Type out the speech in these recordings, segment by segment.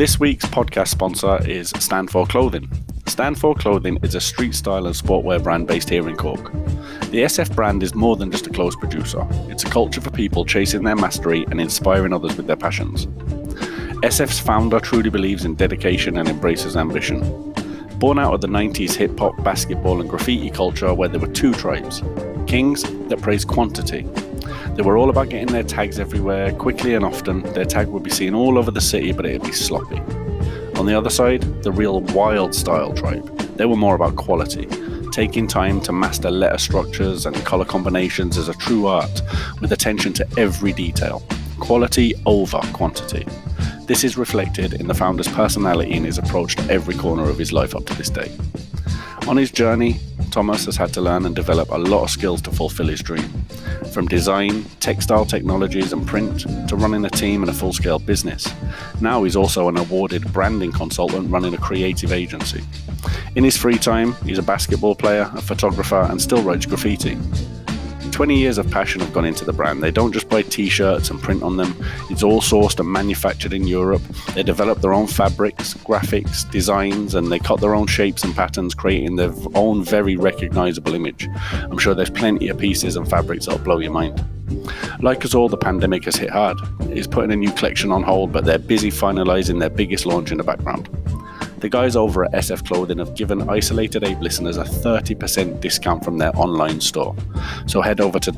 This week's podcast sponsor is Stand For Clothing. Stand For Clothing is a street style and sportwear brand based here in Cork. The SF brand is more than just a clothes producer. It's a culture for people chasing their mastery and inspiring others with their passions. SF's founder truly believes in dedication and embraces ambition. Born out of the 90s hip-hop, basketball and graffiti culture where there were two tribes, kings that praised quantity. They were all about getting their tags everywhere, quickly and often. Their tag would be seen all over the city, but it'd be sloppy. On the other side, the real wild style tribe. They were more about quality, taking time to master letter structures and colour combinations as a true art, with attention to every detail. Quality over quantity. This is reflected in the founder's personality and his approach to every corner of his life up to this day. On his journey, Thomas has had to learn and develop a lot of skills to fulfill his dream. From design, textile technologies and print, to running a team and a full-scale business. Now he's also an awarded branding consultant running a creative agency. In his free time, he's a basketball player, a photographer and still writes graffiti. 20 years of passion have gone into the brand. They don't just buy t-shirts and print on them. It's all sourced and manufactured in Europe. They develop their own fabrics, graphics, designs, and they cut their own shapes and patterns, creating their own very recognizable image. I'm sure there's plenty of pieces and fabrics that'll blow your mind. Like us all, the pandemic has hit hard. It's putting a new collection on hold, but they're busy finalizing their biggest launch in the background. The guys over at SF Clothing have given Isolated Ape listeners a 30% discount from their online store. So head over to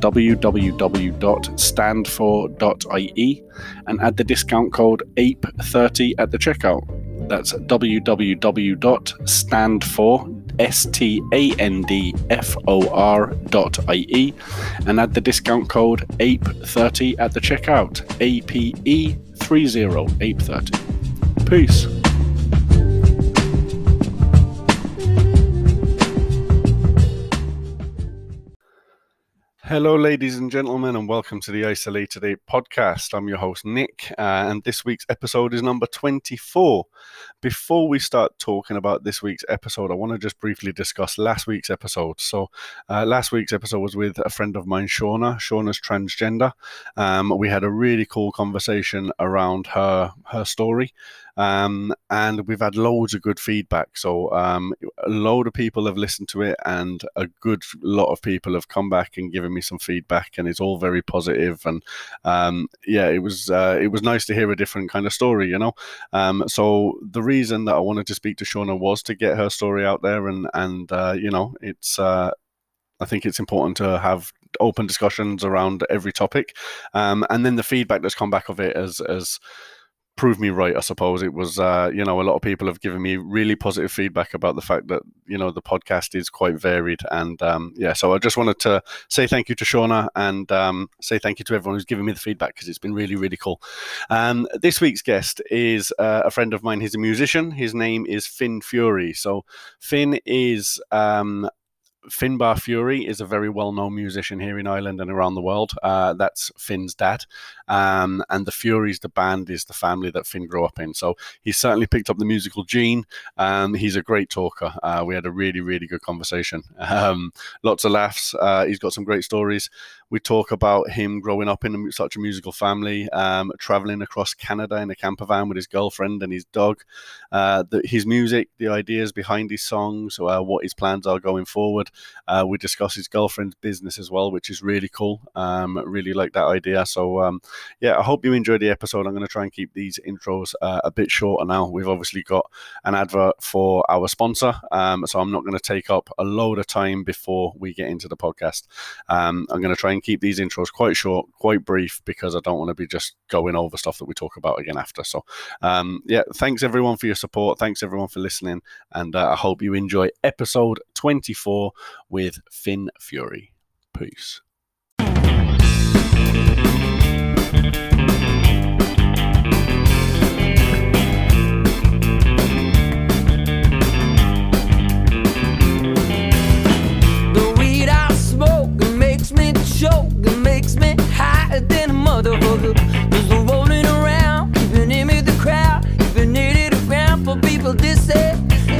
www.standfor.ie and add the discount code APE30 at the checkout. That's www.standfor.ie and add the discount code APE30 at the checkout. APE30, APE30. Peace. Hello, ladies and gentlemen, and welcome to the Isolated Ape podcast. I'm your host, Nick, and this week's episode is number 24. Before we start talking about this week's episode, I want to just briefly discuss last week's episode. So, last week's episode was with a friend of mine, Shauna. Shauna's transgender. We had a really cool conversation around her story. And we've had loads of good feedback. So a load of people have listened to it, and a good lot of people have come back and given me some feedback, and it's all very positive. And it was nice to hear a different kind of story, you know. So the reason that I wanted to speak to Shauna was to get her story out there, and you know, it's I think it's important to have open discussions around every topic, and then the feedback that's come back of it as proved me right, I suppose. It was, you know, a lot of people have given me really positive feedback about the fact that, you know, the podcast is quite varied. And so I just wanted to say thank you to Shauna and say thank you to everyone who's given me the feedback, because it's been really, really cool. This week's guest is a friend of mine. He's a musician. His name is Finn Fury. So Finn is... Finbar Fury is a very well-known musician here in Ireland and around the world. That's Finn's dad. And the Furies, the band, is the family that Finn grew up in. So he's certainly picked up the musical gene. He's a great talker. We had a really, really good conversation. Lots of laughs. He's got some great stories. We talk about him growing up in such a musical family, traveling across Canada in a camper van with his girlfriend and his dog, his music, the ideas behind his songs, what his plans are going forward. We discuss his girlfriend's business as well, which is really cool. Really like that idea. So I hope you enjoyed the episode. I'm going to try and keep these intros a bit shorter now. We've obviously got an advert for our sponsor, so I'm not going to take up a load of time before we get into the podcast. I'm going to try and keep these intros quite short, quite brief, because I don't want to be just going over stuff that we talk about again after. So thanks everyone for your support. Thanks everyone for listening, and I hope you enjoy episode 24 with Finn Fury. Peace. The weed I smoke, it makes me choke, it makes me higher than a motherfucker. There's no rolling around, keeping in with the crowd, keeping it around for people to say.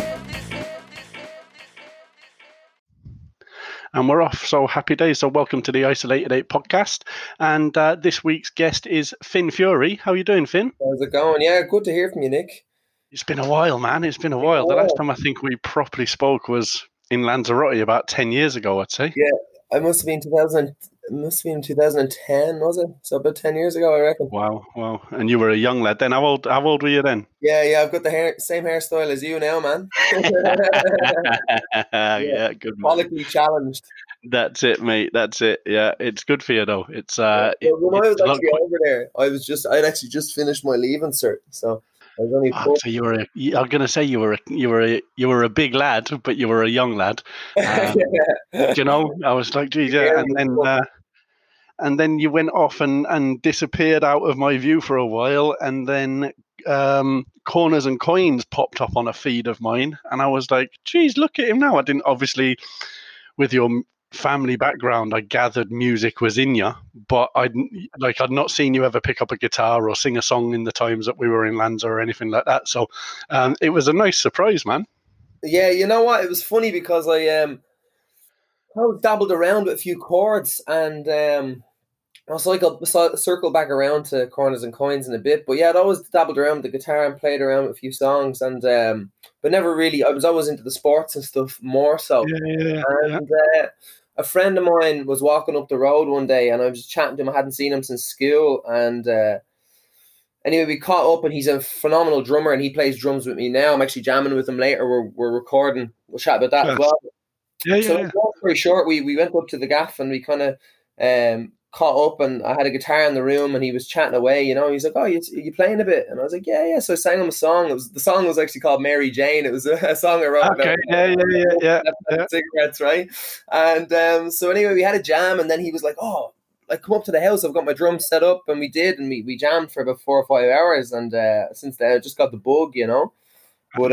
And we're off. So happy days. So welcome to the Isolated Ape podcast. And this week's guest is Finn Fury. How are you doing, Finn? How's it going? Yeah, good to hear from you, Nick. It's been a while, man. It's been a while. The last time I think we properly spoke was in Lanzarote about 10 years ago, I'd say. Yeah, I must have been 2000. It must have been 2010, was it? So about 10 years ago, I reckon. Wow. And you were a young lad then. How old were you then? Yeah. I've got the same hairstyle as you now, man. Yeah, good man. Politically challenged. That's it, mate. That's it. Yeah, it's good for you though. It's when I was actually over there, I'd actually just finished my leaving cert, so I was only. So I'm gonna say you were a big lad, but you were a young lad. You know, I was like, geez, yeah. And then you went off and disappeared out of my view for a while, and then Corners and Coins popped up on a feed of mine, and I was like, geez, look at him now. I didn't, obviously, with your family background, I gathered music was in you, but I'd not seen you ever pick up a guitar or sing a song in the times that we were in Lanza or anything like that. So it was a nice surprise, man. Yeah, you know what? It was funny because I dabbled around with a few chords, and I'll circle back around to Corners and Coins in a bit. But yeah, I'd always dabbled around with the guitar and played around with a few songs, and but never really. I was always into the sports and stuff more so. And a friend of mine was walking up the road one day, and I was chatting to him. I hadn't seen him since school, and anyway, we caught up, and he's a phenomenal drummer, and he plays drums with me now. I'm actually jamming with him later. We're recording. We'll chat about that as well. Long story short, we went up to the gaff, and we kind of caught up, and I had a guitar in the room, and he was chatting away, you know. He's like, "Oh, you playing a bit?" And I was like, "Yeah." So I sang him a song. The song was actually called Mary Jane. It was a song I wrote about. Yeah. Cigarettes, right? And so anyway, we had a jam, and then he was like, "Oh, like come up to the house. I've got my drums set up," and we did, and we jammed for about 4 or 5 hours. And since then, I just got the bug, you know. But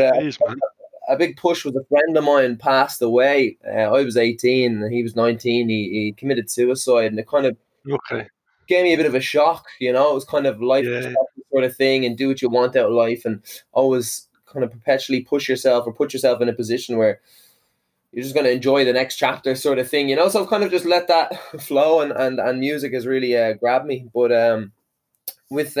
a big push was a friend of mine passed away. I was 18, and he was 19. He committed suicide, and it kind of gave me a bit of a shock, you know. It was kind of life sort of thing, and do what you want out of life, and always kind of perpetually push yourself or put yourself in a position where you're just going to enjoy the next chapter sort of thing, you know. So I've kind of just let that flow, and music has really grabbed me. But with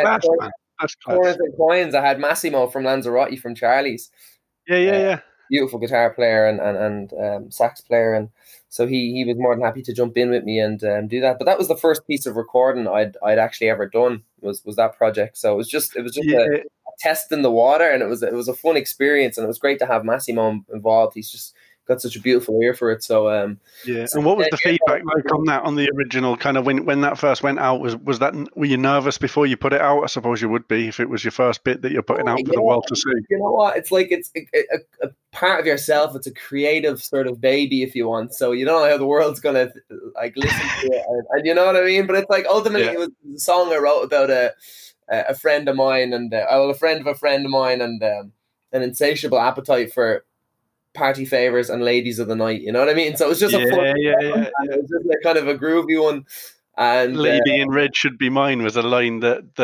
Corners and Coins, I had Massimo from Lanzarote from Charlie's. Yeah. Beautiful guitar player and sax player, and so he was more than happy to jump in with me and do that. But that was the first piece of recording I'd actually ever done was that project. So it was just a test in the water, and it was a fun experience, and it was great to have Massimo involved. He's just got such a beautiful ear for it. So and what was the feedback like on the original, kind of when that first went out? Was that, were you nervous before you put it out? I suppose you would be if it was your first bit that you're putting out for the world to see. You know what? It's like it's a part of yourself. It's a creative sort of baby, if you want. So you don't know how the world's gonna like listen to it, and you know what I mean. But it's like ultimately it was a song I wrote about a friend of mine, and a friend of a friend of mine, and an insatiable appetite for party favors and ladies of the night, you know what I mean? So it was just a fun it was just like kind of a groovy one. And "Lady in Red should be mine" was a line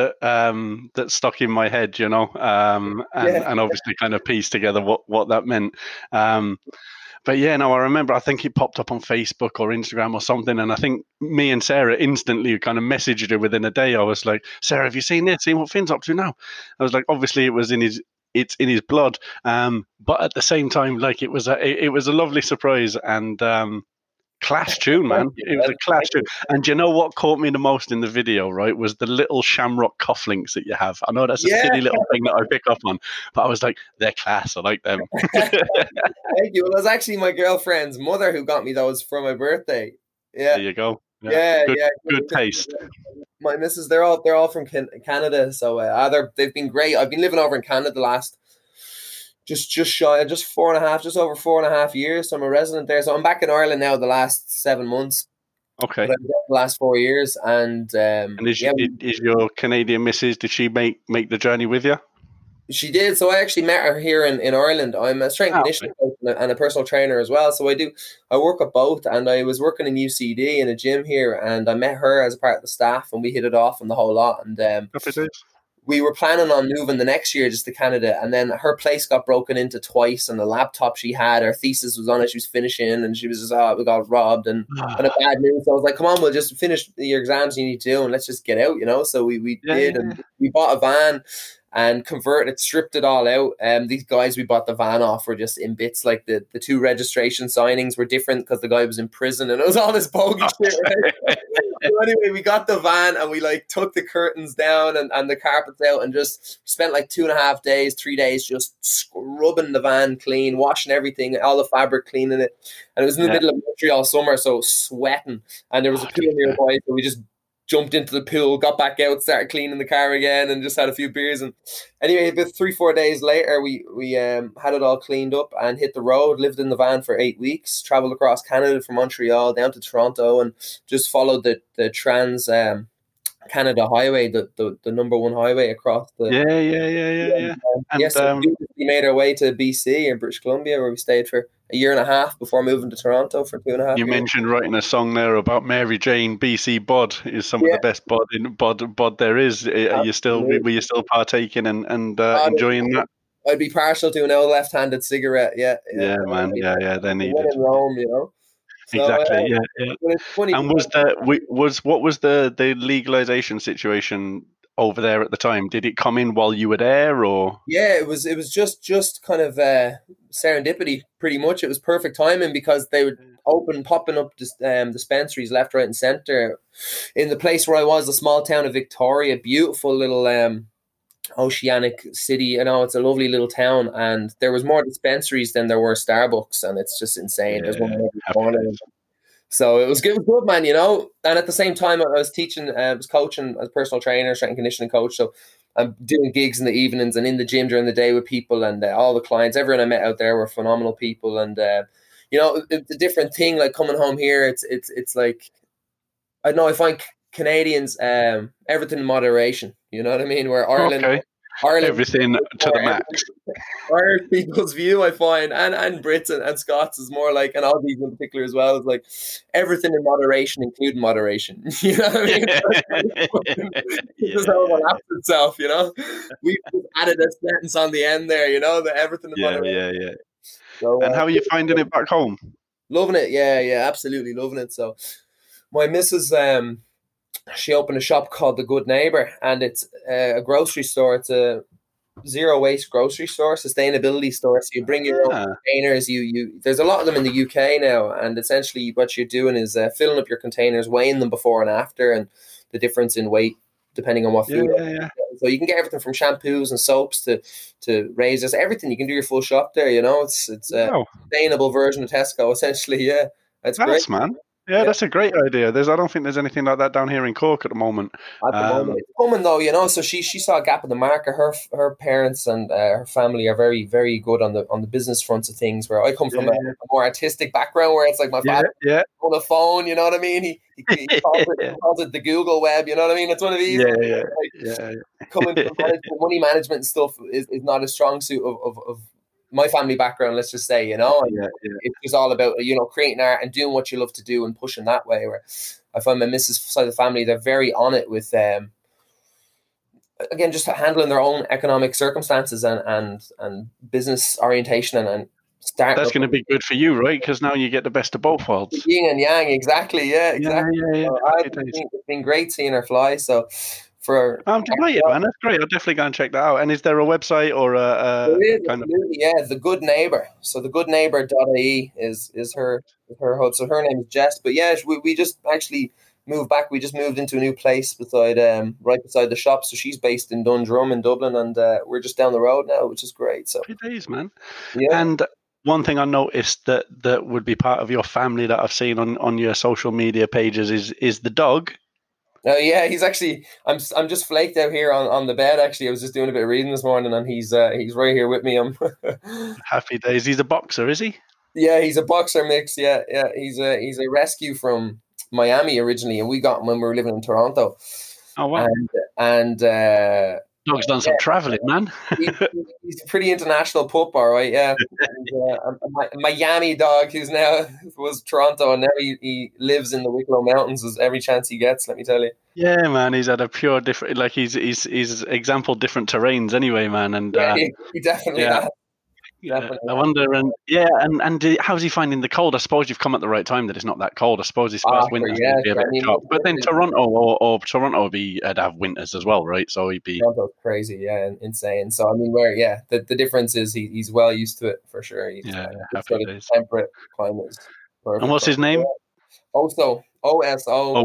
that stuck in my head, you know, and obviously kind of pieced together what that meant. But yeah, no, I remember, I think it popped up on Facebook or Instagram or something, and I think me and Sarah instantly kind of messaged her within a day. I was like, "Sarah, have you seen this? Seen what Finn's up to now?" I was like, obviously it's in his blood, but at the same time, like it was a lovely surprise, and class tune, man. It was a class tune. And you know what caught me the most in the video, right, was the little shamrock cufflinks that you have. I know that's a silly little thing that I pick up on, but I was like, they're class. I like them. Thank you. Well, it was actually my girlfriend's mother who got me those for my birthday. Yeah. There you go. Good taste. My missus, they're all from Canada, so they've been great. I've been living over in Canada the last just over 4.5 years. So I'm a resident there. So I'm back in Ireland now the last 7 months. Okay. The last 4 years, and is your Canadian missus? Did she make the journey with you? She did. So I actually met her here in Ireland. I'm a strength conditioning coach and a personal trainer as well. So I work at both, and I was working in UCD in a gym here, and I met her as a part of the staff, and we hit it off on the whole lot. And we were planning on moving the next year just to Canada, and then her place got broken into twice, and the laptop she had, her thesis was on it, she was finishing, and she was just, we got robbed, and a bad news. So I was like, come on, we'll just finish your exams you need to do, and let's just get out, you know. So we did, and we bought a van. and converted it, stripped it all out. These guys we bought the van off were just in bits. Like the two registration signings were different because the guy was in prison, and it was all this bogey shit. Right? So anyway, we got the van and we like took the curtains down and the carpets out and just spent like 2.5 days, 3 days just scrubbing the van clean, washing everything, all the fabric, cleaning it. And it was in the middle of Montreal summer, so sweating. And there was a pool nearby, so we just jumped into the pool, got back out, started cleaning the car again, and just had a few beers. And anyway, about 3-4 days later, we had it all cleaned up and hit the road. Lived in the van for 8 weeks. Traveled across Canada from Montreal down to Toronto, and just followed the Trans Canada Highway, the number one highway across the. Yeah. Yes, we made our way to BC in British Columbia, where we stayed for a year and a half before moving to Toronto for 2.5 years. You mentioned writing a song there about Mary Jane. BC Bod is some of the best bod there is. Were you still partaking and enjoying that? I'd be partial to an old left-handed cigarette. Yeah, man. Yeah. They need it in Rome, you know. So, exactly. Yeah. But it's funny. And what was the legalization situation over there at the time? Did it come in while you were there, or? Yeah, it was just kind of serendipity, pretty much. It was perfect timing because they would popping up dispensaries left, right, and center. In the place where I was, the small town of Victoria, beautiful little oceanic city. You know, it's a lovely little town, and there was more dispensaries than there were Starbucks, and it's just insane. There's one every corner. So it was good, man, you know. And at the same time, I was teaching, I was coaching as a personal trainer, strength and conditioning coach. So I'm doing gigs in the evenings and in the gym during the day with people, and all the clients, everyone I met out there were phenomenal people. And you know, it's a different thing. Like coming home here, it's like, I don't know. I find Canadians everything in moderation. You know what I mean? Where Ireland everything to the max. Irish people's view, I find, and Brits and Scots is more like, and Aussies in particular as well, is like everything in moderation, including moderation. You know what I mean? It just overlaps itself, you know? We've just added a sentence on the end there, you know, that everything in moderation. Yeah. So, and how are you finding it back home? Loving it, yeah, absolutely loving it. So my missus, she opened a shop called The Good Neighbor, and it's a grocery store. It's a zero waste grocery store, sustainability store. So you bring your own containers. You there's a lot of them in the UK now, and essentially what you're doing is filling up your containers, weighing them before and after, and the difference in weight depending on what food. Yeah. So you can get everything from shampoos and soaps to razors, everything. You can do your full shop there. You know, it's a sustainable version of Tesco, essentially. Yeah, that's great, man. Yeah, that's a great idea. I don't think there's anything like that down here in Cork at the moment. It's coming though, you know. So she saw a gap in the market. Her parents and her family are very, very good on the business fronts of things. Where I come from a more artistic background, where it's like my father on the phone. You know what I mean? He calls it the Google web. You know what I mean? It's one of these. Coming from money management and stuff is not a strong suit of my family background, let's just say, you know, it's just all about, you know, creating art and doing what you love to do and pushing that way. Where I find my missus' side of the family, they're very on it with, again, just handling their own economic circumstances and business orientation and start. That's going to be good for you, right? Because now you get the best of both worlds. Yin and yang, exactly. Yeah, exactly. Yeah. So it's been great seeing her fly. So. I'm delighted, man. That's great. I'll definitely go and check that out. And is there a website or The Good Neighbor. So thegoodneighbor.ie is her hub. So her name is Jess. But yeah, we just actually moved back. We just moved into a new place right beside the shop. So she's based in Dundrum in Dublin, and we're just down the road now, which is great. So happy days, man. Yeah. And one thing I noticed that would be part of your family that I've seen on your social media pages is the dog. Oh yeah, he's actually. I'm just flaked out here on the bed. Actually, I was just doing a bit of reading this morning, and he's right here with me. Happy days. He's a boxer, is he? Yeah, he's a boxer mix. Yeah. He's a rescue from Miami originally, and we got him when we were living in Toronto. Oh wow! And dog's done some traveling, man. he's a pretty international pup, all right. Yeah, and, a Miami dog who's now was Toronto, and now he lives in the Wicklow Mountains as every chance he gets. Let me tell you. Yeah, man, he's had a pure different. Like he's exampled different terrains anyway, man. And he definitely has. Definitely. I wonder, and how's he finding the cold? I suppose you've come at the right time that it's not that cold. I suppose his first winter's Yeah, would be a bit tough. But then Toronto would be to have winters as well, right? So he'd be Toronto's crazy, yeah, and insane. So I mean, the difference is he's well used to it for sure. He's happy sort of days. temperate climate is perfect. And what's his name? Oso, OSO.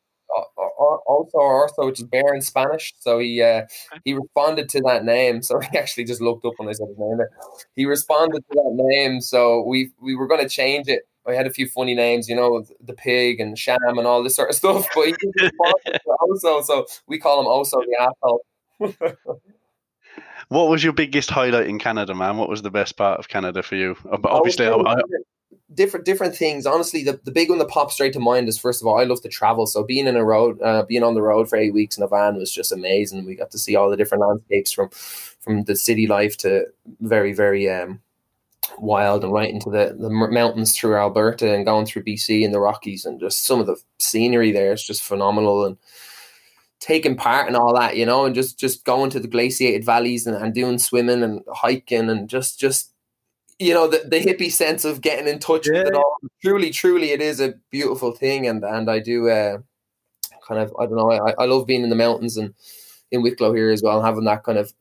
Also, which is bear in Spanish. So he responded to that name. So he actually just looked up when I said his name there. He responded to that name. So we were going to change it. I had a few funny names, the pig and sham and all this sort of stuff. But he responded to Oso, so we call him Oso the asshole. What was your biggest highlight in Canada, man? What was the best part of Canada for you? Obviously, different things. Honestly, the big one that pops straight to mind is, first of all, I love to travel. So being on the road for 8 weeks in a van was just amazing. We got to see all the different landscapes from the city life to very, very wild and right into the mountains through Alberta and going through BC and the Rockies, and just some of the scenery there is just phenomenal, and taking part in all that, and just going to the glaciated valleys and doing swimming and hiking and just the hippie sense of getting in touch with it all. Truly it is a beautiful thing, and I do kind of, I don't know, I love being in the mountains and in Wicklow here as well, having that kind of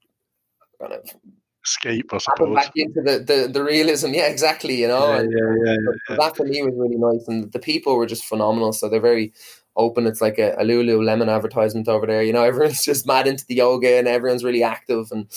escape, I suppose. Back into the realism, yeah, exactly. That for me was really nice, and the people were just phenomenal. So they're very open. It's like a Lululemon advertisement over there. Everyone's just mad into the yoga, and everyone's really active, and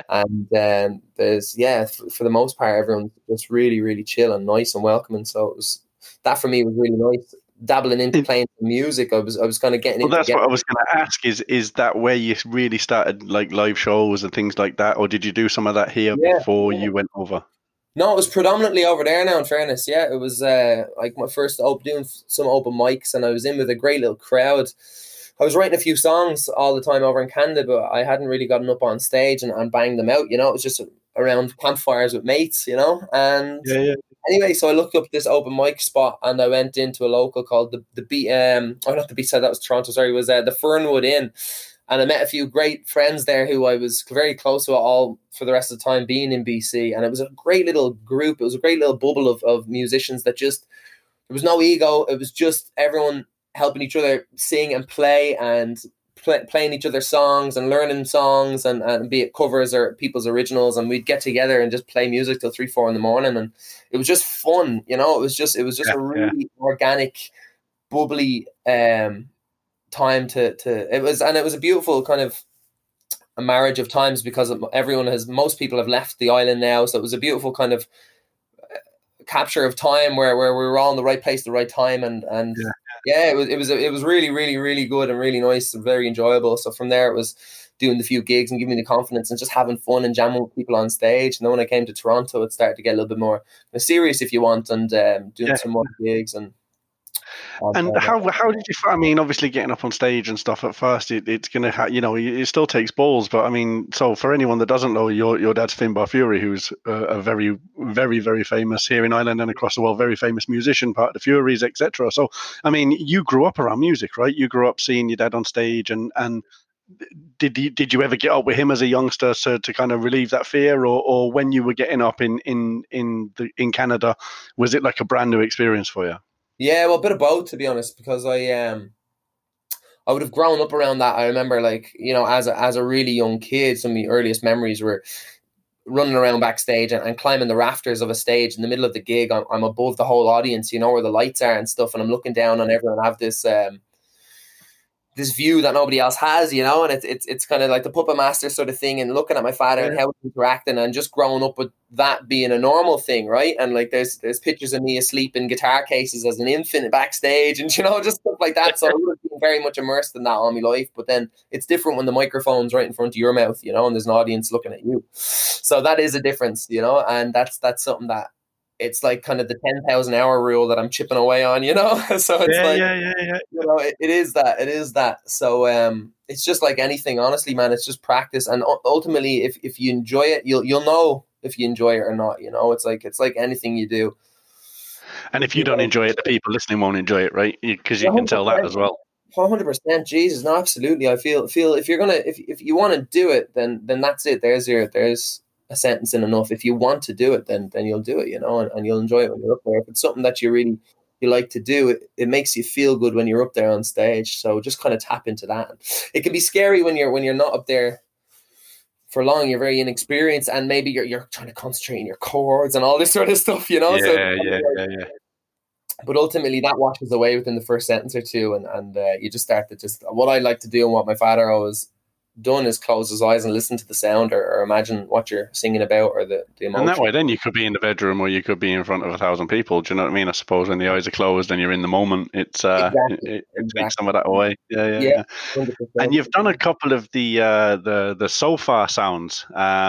there's for the most part, everyone's just really, really chill and nice and welcoming. So that for me was really nice. Dabbling into playing music, I was kind of getting into. Well, that's what I was going to ask. Is that where you really started, like live shows and things like that, or did you do some of that here before you went over? No, it was predominantly over there now, in fairness. Yeah, it was like my first doing some open mics, and I was in with a great little crowd. I was writing a few songs all the time over in Canada, but I hadn't really gotten up on stage and banged them out. It was just around campfires with mates, and anyway, so I looked up this open mic spot, and I went into a local called the not the B-side, that was Toronto, sorry, it was the Fernwood Inn. And I met a few great friends there who I was very close to all for the rest of the time being in BC. And it was a great little group. It was a great little bubble of musicians that there was no ego. It was just everyone helping each other sing and play and playing each other's songs and learning songs and be it covers or people's originals. And we'd get together and just play music till 3-4 in the morning. And it was just fun. It was just a really organic, bubbly, time to it was a beautiful kind of a marriage of times, because most people have left the island now, so it was a beautiful kind of capture of time where we were all in the right place at the right time, and it was really, really, really good and really nice and very enjoyable. So from there it was doing the few gigs and giving me the confidence and just having fun and jamming with people on stage. And then when I came to Toronto, it started to get a little bit more serious, if you want, and doing some more gigs. And how did you? I mean, obviously getting up on stage and stuff at first, it's gonna, it still takes balls. But I mean, so for anyone that doesn't know, your dad's Finbar Furey, who's a very, very, very famous here in Ireland and across the world, very famous musician, part of the Furies, etc. So, I mean, you grew up around music, right? You grew up seeing your dad on stage, and did you ever get up with him as a youngster to kind of relieve that fear, or when you were getting up in Canada, was it like a brand new experience for you? Yeah, well, a bit of both, to be honest, because I would have grown up around that. I remember, as a really young kid, some of the earliest memories were running around backstage and climbing the rafters of a stage in the middle of the gig. I'm above the whole audience, where the lights are and stuff, and I'm looking down on everyone. I have this this view that nobody else has, and it's kind of like the puppet master sort of thing, and looking at my father and how he's interacting, and just growing up with that being a normal thing, right? And there's pictures of me asleep in guitar cases as an infant backstage, and just stuff like that. So I would have been very much immersed in that all my life. But then it's different when the microphone's right in front of your mouth, and there's an audience looking at you. So that is a difference, and that's something that, it's like kind of the 10,000 hour rule that I'm chipping away on, So it's it is that. So it's just like anything, honestly, man. It's just practice, and ultimately, if you enjoy it, you'll know if you enjoy it or not. It's like anything you do. And if you don't enjoy it, the people listening won't enjoy it, right? Because you can tell that as well. 100%. Jesus, no, absolutely. I feel if you're gonna if you want to do it, then that's it. There's a sentence in enough. If you want to do it, then you'll do it, you know, and you'll enjoy it when you're up there. If it's something that you like to do, it makes you feel good when you're up there on stage. So just kind of tap into that. It can be scary when you're not up there for long. You're very inexperienced, and maybe you're trying to concentrate on your chords and all this sort of stuff, you know. Yeah. But ultimately, that washes away within the first sentence or two, and you just start to what I like to do, and what my father always done, is close his eyes and listen to the sound, or imagine what you're singing about, or the emotion. And that way, then you could be in the bedroom, or you could be in front of 1,000 people. Do you know what I mean? I suppose when the eyes are closed and you're in the moment, it's it takes some of that away. Yeah. 100%. And you've done a couple of the so-far sounds.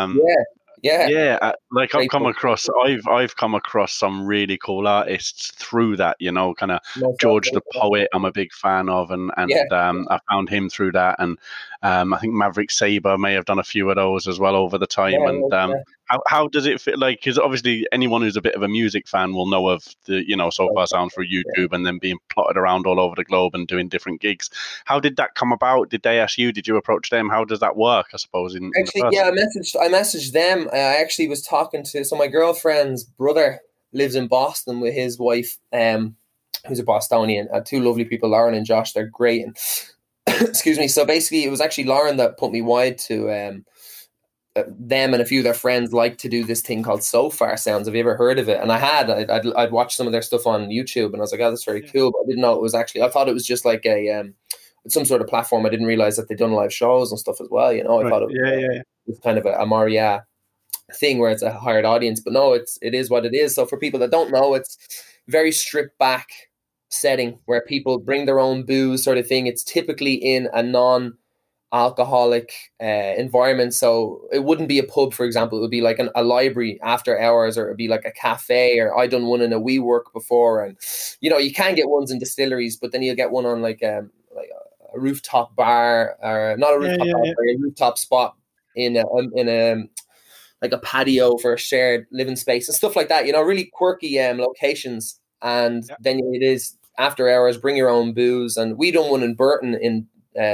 Like I've come across some really cool artists through that, you know, kind of George the Poet I'm a big fan of, and I found him through that, and I think Maverick Sabre may have done a few of those as well over the time. How does it fit? Like, because obviously anyone who's a bit of a music fan will know of the, you know, so far sounds through YouTube, and then being plotted around all over the globe and doing different gigs. How did that come about? Did they ask you? Did you approach them? How does that work, I suppose? I messaged them. I actually was talking to, so my girlfriend's brother lives in Boston with his wife, who's a Bostonian. Two lovely people, Lauren and Josh. They're great. And excuse me. So basically, it was actually Lauren that put me wide to them, and a few of their friends like to do this thing called So Far Sounds. Have you ever heard of it? And I'd watched some of their stuff on YouTube, and I was like, oh, that's very cool. But I didn't know it was actually, I thought it was just like a some sort of platform. I didn't realize that they'd done live shows and stuff as well, you know. I thought it was kind of a Maria thing where it's a hired audience, but no, it is what it is. So for people that don't know, it's very stripped back setting where people bring their own booze, sort of thing. It's typically in a non-alcoholic environment, so it wouldn't be a pub, for example. It would be like a library after hours, or it'd be like a cafe, or I done one in a WeWork before. And you know, you can get ones in distilleries, but then you'll get one on like a rooftop bar, or not a rooftop bar, a rooftop spot in a like a patio for a shared living space and stuff like that, you know, really quirky locations. And then it is after hours, bring your own booze. And we done one in Burton in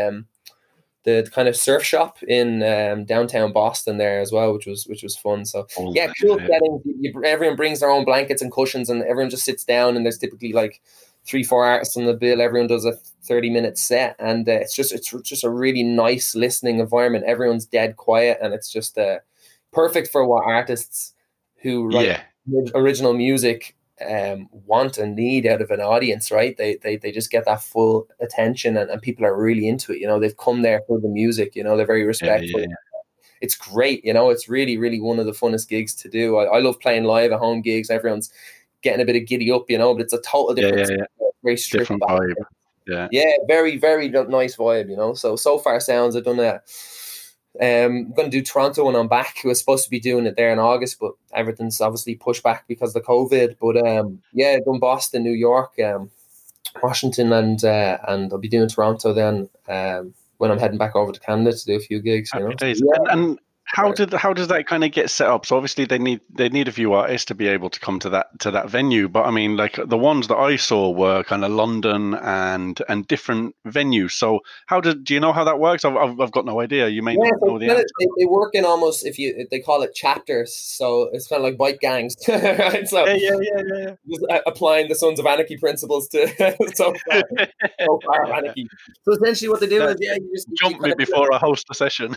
the kind of surf shop in downtown Boston there as well, which was fun. So cool setting. Everyone brings their own blankets and cushions, and everyone just sits down, and there's typically like 3-4 artists on the bill. Everyone does a 30-minute set, and it's just a really nice listening environment. Everyone's dead quiet, and it's just perfect for what artists who write original music want and need out of an audience, right? They just get that full attention, and people are really into it. You know, they've come there for the music. You know, they're very respectful. It's great. You know, it's really, really one of the funnest gigs to do. I love playing live at home gigs. Everyone's getting a bit of giddy up, you know, but it's a total different, very stripped different back. vibe. Very, very nice vibe, you know. So far sounds. I've done that. I'm going to do Toronto when I'm back. I was supposed to be doing it there in August, but everything's obviously pushed back because of the COVID. But I've done Boston, New York, Washington, and I'll be doing Toronto then when I'm heading back over to Canada to do a few gigs. You know? And how does that kind of get set up? So obviously they need a few artists to be able to come to that venue. But I mean, like the ones that I saw were kind of London and different venues. So do you know how that works? I've got no idea. You may not know the answer. They work in almost, they call it chapters. So it's kind of like bike gangs, right? So just applying the Sons of Anarchy principles to so far Anarchy. So essentially what they do is you just jump me before I host a session.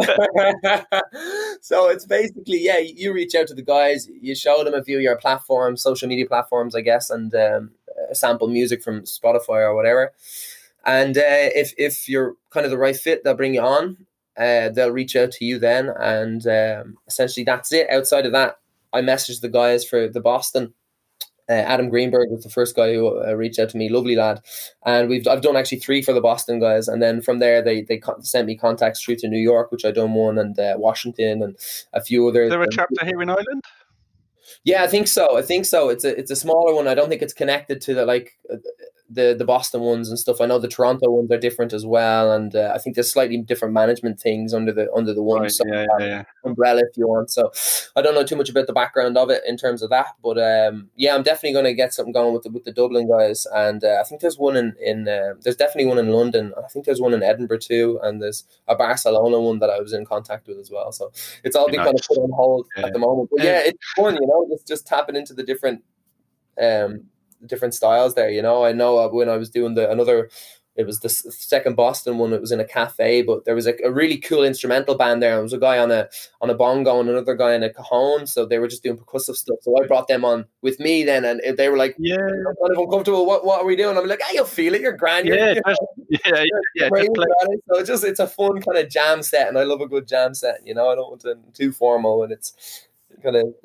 So it's basically, you reach out to the guys, you show them a few of your platforms, social media platforms, I guess, and sample music from Spotify or whatever. And if you're kind of the right fit, they'll bring you on. They'll reach out to you then, and essentially that's it. Outside of that, I messaged the guys for the Boston. Adam Greenberg was the first guy who reached out to me, lovely lad, and I've done actually 3 for the Boston guys, and then from there they sent me contacts through to New York, which I done one, and Washington, and a few others. Is there a chapter here in Ireland? Yeah, I think so. It's a smaller one. I don't think it's connected to the Boston ones and stuff. I know the Toronto ones are different as well, and I think there's slightly different management things under the one Right. Yeah. umbrella, if you want. So I don't know too much about the background of it in terms of that, but yeah, I'm definitely going to get something going with the Dublin guys, and I think there's one in there's definitely one in London. I think there's one in Edinburgh too, and there's a Barcelona one that I was in contact with as well. So it's all been kind of put on hold at the moment, but yeah, it's fun, just tapping into the different styles there. I know when I was doing it was the second Boston one. It was in a cafe, but there was a really cool instrumental band there. There was a guy on a bongo and another guy on a cajon. So they were just doing percussive stuff. So I brought them on with me then, and they were like, yeah, kind of uncomfortable. What are we doing? I'm like, you'll feel it. You're grand. Yeah. So it's a fun kind of jam set, and I love a good jam set. I don't want it too formal, and it's kind of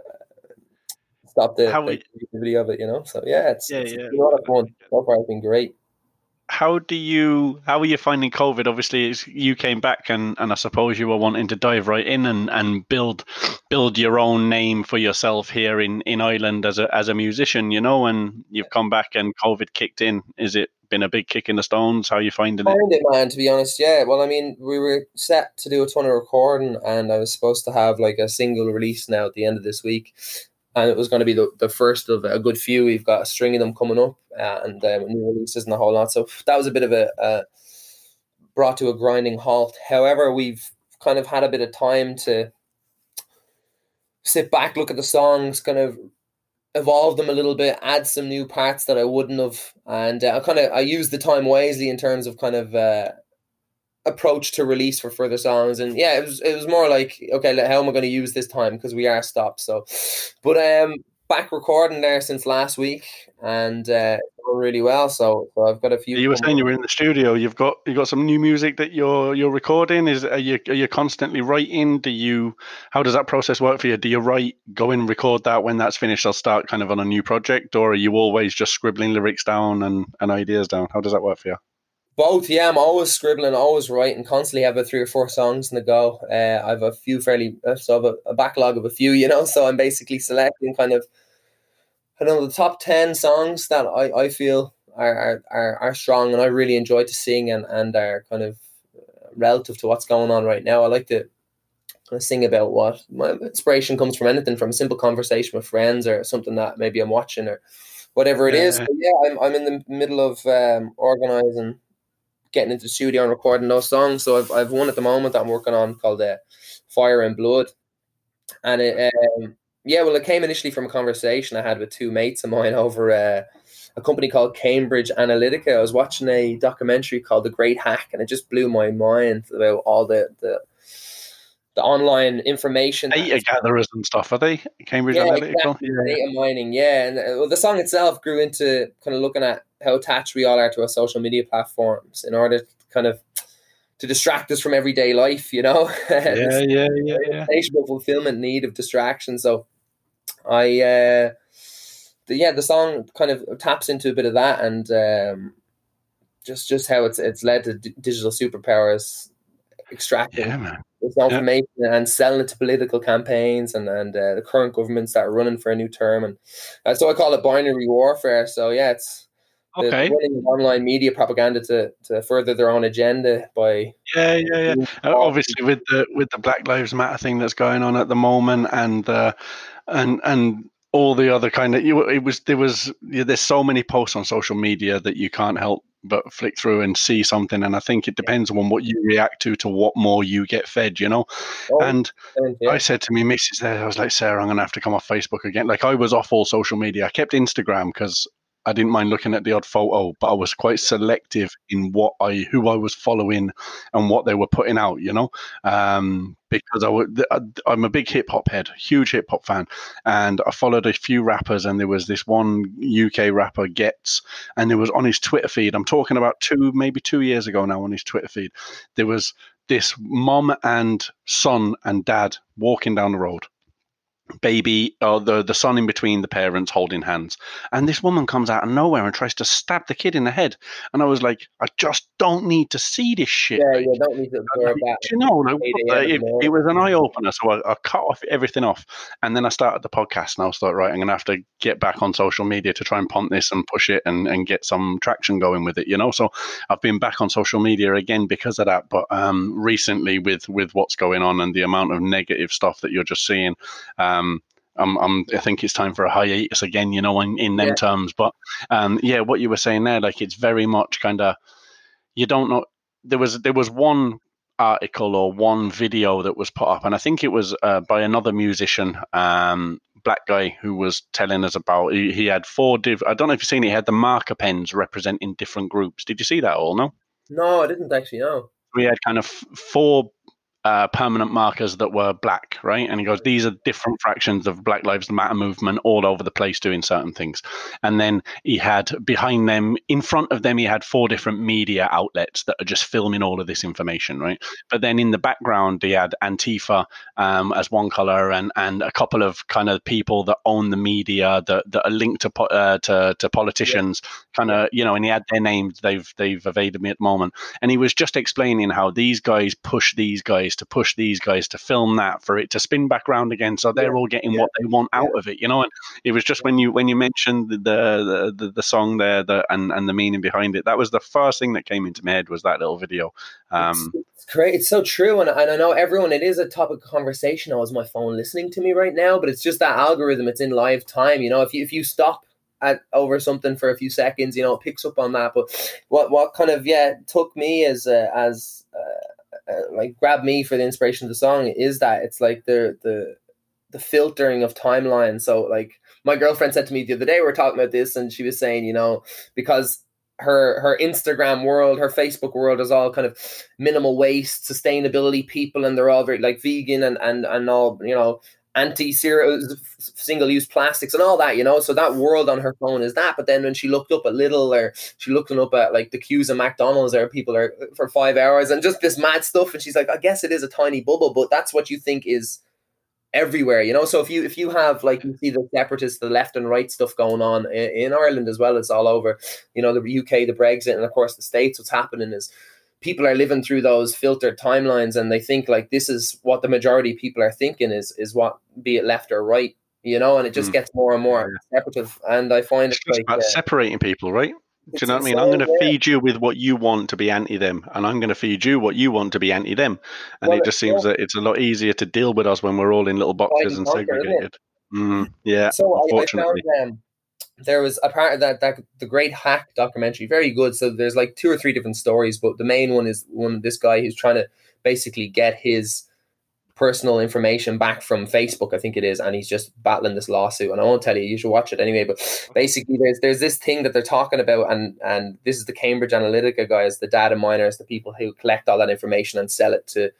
stop the creativity of it. So yeah, it's a lot of fun. So far, it's been great. How are you finding COVID? Obviously, you came back, and I suppose you were wanting to dive right in and build your own name for yourself here in Ireland as a musician, and you've come back and COVID kicked in. Is it been a big kick in the stones? How are you finding it? Man, to be honest, yeah. Well, I mean, we were set to do a ton of recording, and I was supposed to have like a single release now at the end of this week. And it was going to be the first of a good few. We've got a string of them coming up, and new releases and a whole lot. So that was a bit of a brought to a grinding halt. However, we've kind of had a bit of time to sit back, look at the songs, kind of evolve them a little bit, add some new parts that I wouldn't have, and I used the time wisely in terms of kind of approach to release for further songs. And yeah, it was more like, okay, how am I going to use this time, because we are stopped. So but back recording there since last week, and going really well. So I've got a few. You were saying you were in the studio. You've got some new music that you're recording. Are you constantly writing? How does that process work for you? Do you write, go in, record that, when that's finished I'll start kind of on a new project, or are you always just scribbling lyrics down and ideas down? How does that work for you? Both, yeah. I'm always scribbling, always writing, constantly have 3 or 4 songs in the go. I have a few so I have a backlog of a few, so I'm basically selecting kind of, the top 10 songs that I feel are strong and I really enjoy to sing and are kind of relative to what's going on right now. I like to kind of sing about what my inspiration comes from, anything from a simple conversation with friends or something that maybe I'm watching or whatever it is. But yeah, I'm in the middle of organising, getting into the studio and recording those songs. So I've one at the moment that I'm working on called Fire and Blood, and it came initially from a conversation I had with 2 mates of mine over a company called Cambridge Analytica. I was watching a documentary called The Great Hack, and it just blew my mind about all the online information. Data gatherers and stuff, are they? Cambridge Analytica? Exactly. Data mining, yeah. And the song itself grew into kind of looking at how attached we all are to our social media platforms in order to kind of to distract us from everyday life, Yeah. Insatiable fulfillment need of distraction. So the song kind of taps into a bit of that, and just how it's led to digital superpowers extracting this information and selling it to political campaigns and the current governments that are running for a new term, and so I call it binary warfare. So yeah, it's running online media propaganda to further their own agenda by obviously with the Black Lives Matter thing that's going on at the moment, and all the other kind of there's so many posts on social media that you can't help but flick through and see something, and I think it depends on what you react to what more you get fed, I said to me missus there, I was like, Sarah, I'm gonna have to come off Facebook again. Like, I was off all social media. I kept Instagram because I didn't mind looking at the odd photo, but I was quite selective in who I was following and what they were putting out, because I'm a big hip hop head, huge hip hop fan, and I followed a few rappers, and there was this one UK rapper, Gets, and it was on his Twitter feed. I'm talking about 2 years ago now. On his Twitter feed, there was this mom and son and dad walking down the road. baby, or the son in between the parents holding hands, and this woman comes out of nowhere and tries to stab the kid in the head, and I was like, I just don't need to see this shit. Yeah, Like, you don't need to absorb like, that do you know, like, 8 a.m. in the it morning. was an eye opener. So I cut off everything off, and then I started the podcast, and I was like, right, I'm gonna have to get back on social media to try and pump this and push it and get some traction going with it, you know. So I've been back on social media again because of that. But recently, with what's going on and the amount of negative stuff that you're just seeing, I think it's time for a hiatus again, you know, in them Yeah. terms. But yeah, what you were saying there, like, it's very much kind of, you don't know. There was one article or one video that was put up, and I think it was by another musician, black guy, who was telling us about. He had I don't know if you've seen it. He had the marker pens representing different groups. Did you see that all? No. No, I didn't actually know. We had kind of four permanent markers that were black, right? And he goes, these are different fractions of Black Lives Matter movement all over the place doing certain things. And then he had behind them, in front of them, he had four different media outlets that are just filming all of this information, right? But then in the background, he had Antifa as one color, and a couple of kind of people that own the media that are linked to politicians, kind of, you know, and he had their names. They've evaded me at the moment. And he was just explaining how these guys push these guys to film that, for it to spin back around again, so they're all getting what they want out of it, you know. And it was just when you mentioned the song there, and the meaning behind it, that was the first thing that came into my head, was that little video. It's great. It's so true, and I know everyone. It is a topic of conversation. Oh, is my phone listening to me right now? But it's just that algorithm. It's in live time. You know, if you stop over something for a few seconds, you know, it picks up on that. But what kind of took me as like grabbed me for the inspiration of the song is that it's like the filtering of timeline. So like my girlfriend said to me the other day, we were talking about this, and she was saying, you know, because her Instagram world, her Facebook world is all kind of minimal waste, sustainability people, and they're all very like vegan and all, you know, single-use plastics and all that, you know. So that world on her phone is that. But then when she looked up at Lidl, or she looking up at like the queues of McDonald's, there people are for 5 hours and just this mad stuff, and she's like, I guess it is a tiny bubble, but that's what you think is everywhere, you know. So if you have, like, you see the separatists, the left and right stuff going on in Ireland as well as all over, you know, the UK, the Brexit, and of course the States, what's happening is people are living through those filtered timelines, and they think like this is what the majority of people are thinking is what, be it left or right, you know, and it just gets more and more separative. And I find it's just about separating people, right? Do you know what I mean? I'm going to feed you with what you want to be anti them, and I'm going to feed you what you want to be anti them. And it just seems that it's a lot easier to deal with us when we're all in little boxes and segregated. Yeah. So I found there was a part of that the Great Hack documentary, very good. So there's like 2 or 3 different stories, but the main one is one of this guy who's trying to basically get his personal information back from Facebook, I think it is, and he's just battling this lawsuit. And I won't tell you, you should watch it anyway. But basically, there's this thing that they're talking about, and this is the Cambridge Analytica guys, the data miners, the people who collect all that information and sell it to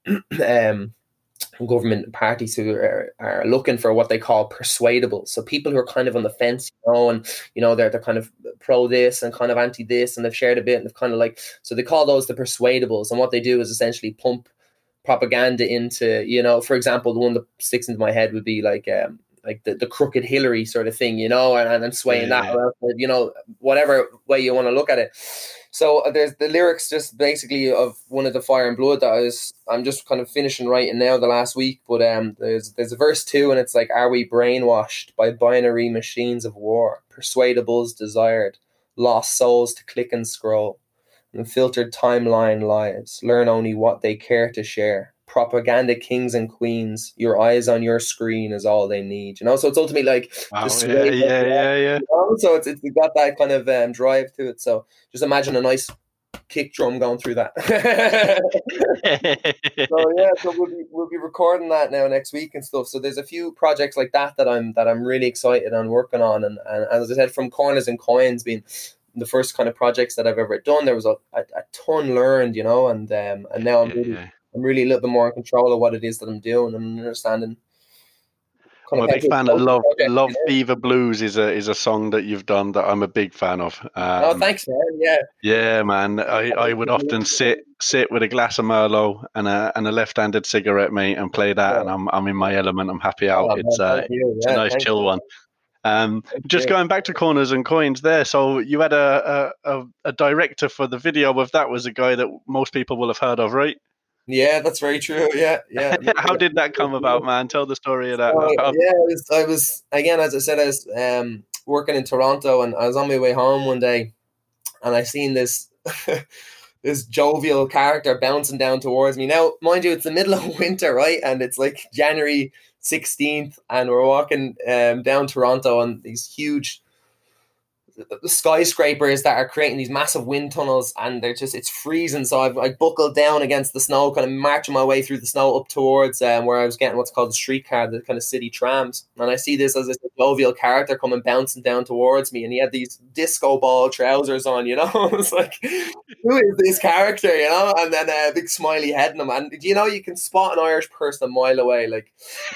government parties who are looking for what they call persuadables. So people who are kind of on the fence, you know, and you know they're kind of pro this and kind of anti this, and they've shared a bit, and they've kind of like, so they call those the persuadables. And what they do is essentially pump propaganda into, you know, for example, the one that sticks into my head would be like the crooked Hillary sort of thing, you know, and swaying that around, you know, whatever way you want to look at it. So there's the lyrics just basically of one of the Fire and Blood that I'm just kind of finishing writing now the last week. But there's a verse 2, and it's like, are we brainwashed by binary machines of war, persuadables desired, lost souls to click and scroll, and filtered timeline lives, learn only what they care to share. Propaganda kings and queens, your eyes on your screen is all they need. You know, so it's ultimately like, yeah. You know? So it's got that kind of drive to it. So just imagine a nice kick drum going through that. So we'll be recording that now next week and stuff. So there's a few projects like that I'm really excited on working on, and as I said, from Corners and Coins being the first kind of projects that I've ever done, there was a ton learned, you know, and now I'm really a little bit more in control of what it is that I'm doing and understanding. I'm a big fan of Love Fever Blues is a song that you've done that I'm a big fan of. Oh, thanks, man. Yeah. Yeah, man. I would often sit with a glass of Merlot and a left-handed cigarette, mate, and play that, and I'm in my element. I'm happy out. It's a nice chill one. Just going back to Corners and Coins there. So you had a director for the video of that was a guy that most people will have heard of, right? Yeah, that's very true. Yeah. How did that come about, man? Tell the story of that. I was again, as I said, I was working in Toronto, and I was on my way home one day, and I seen this this jovial character bouncing down towards me. Now, mind you, it's the middle of winter, right? And it's like January 16th, and we're walking down Toronto on these huge skyscrapers that are creating these massive wind tunnels, and it's freezing. So I buckled down against the snow, kind of marching my way through the snow up towards where I was getting what's called the streetcar, the kind of city trams. And I see this as this jovial character coming bouncing down towards me, and he had these disco ball trousers on, you know. I was like, who is this character, you know? And then a big smiley head in him, and you know, you can spot an Irish person a mile away, like.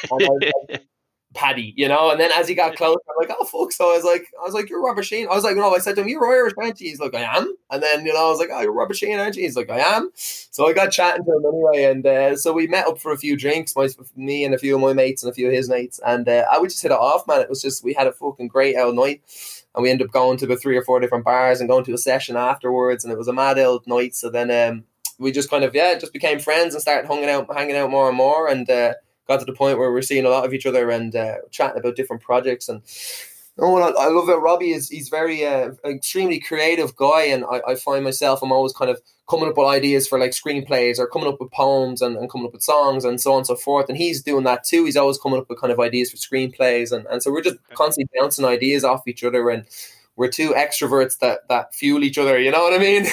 Paddy, you know, and then as he got closer, I'm like, oh fuck. So I was like, you're Robert Sheen. I was like, no, I said to him, you're Irish, aren't you? He's like, I am. And then, you know, I was like, oh, you're Robert Sheen, aren't you? He's like, I am. So I got chatting to him anyway, and so we met up for a few drinks, me and a few of my mates and a few of his mates, and I would just hit it off, man. It was just, we had a fucking great old night, and we ended up going to about 3 or 4 different bars and going to a session afterwards, and it was a mad old night. So then we just kind of just became friends and started hanging out more and more, and got to the point where we're seeing a lot of each other and chatting about different projects. And what I love about Robbie is he's very extremely creative guy, and I find myself, I'm always kind of coming up with ideas for like screenplays or coming up with poems and coming up with songs and so on and so forth, and he's doing that too. He's always coming up with kind of ideas for screenplays, and so we're just constantly bouncing ideas off each other, and we're two extroverts that fuel each other, you know what I mean?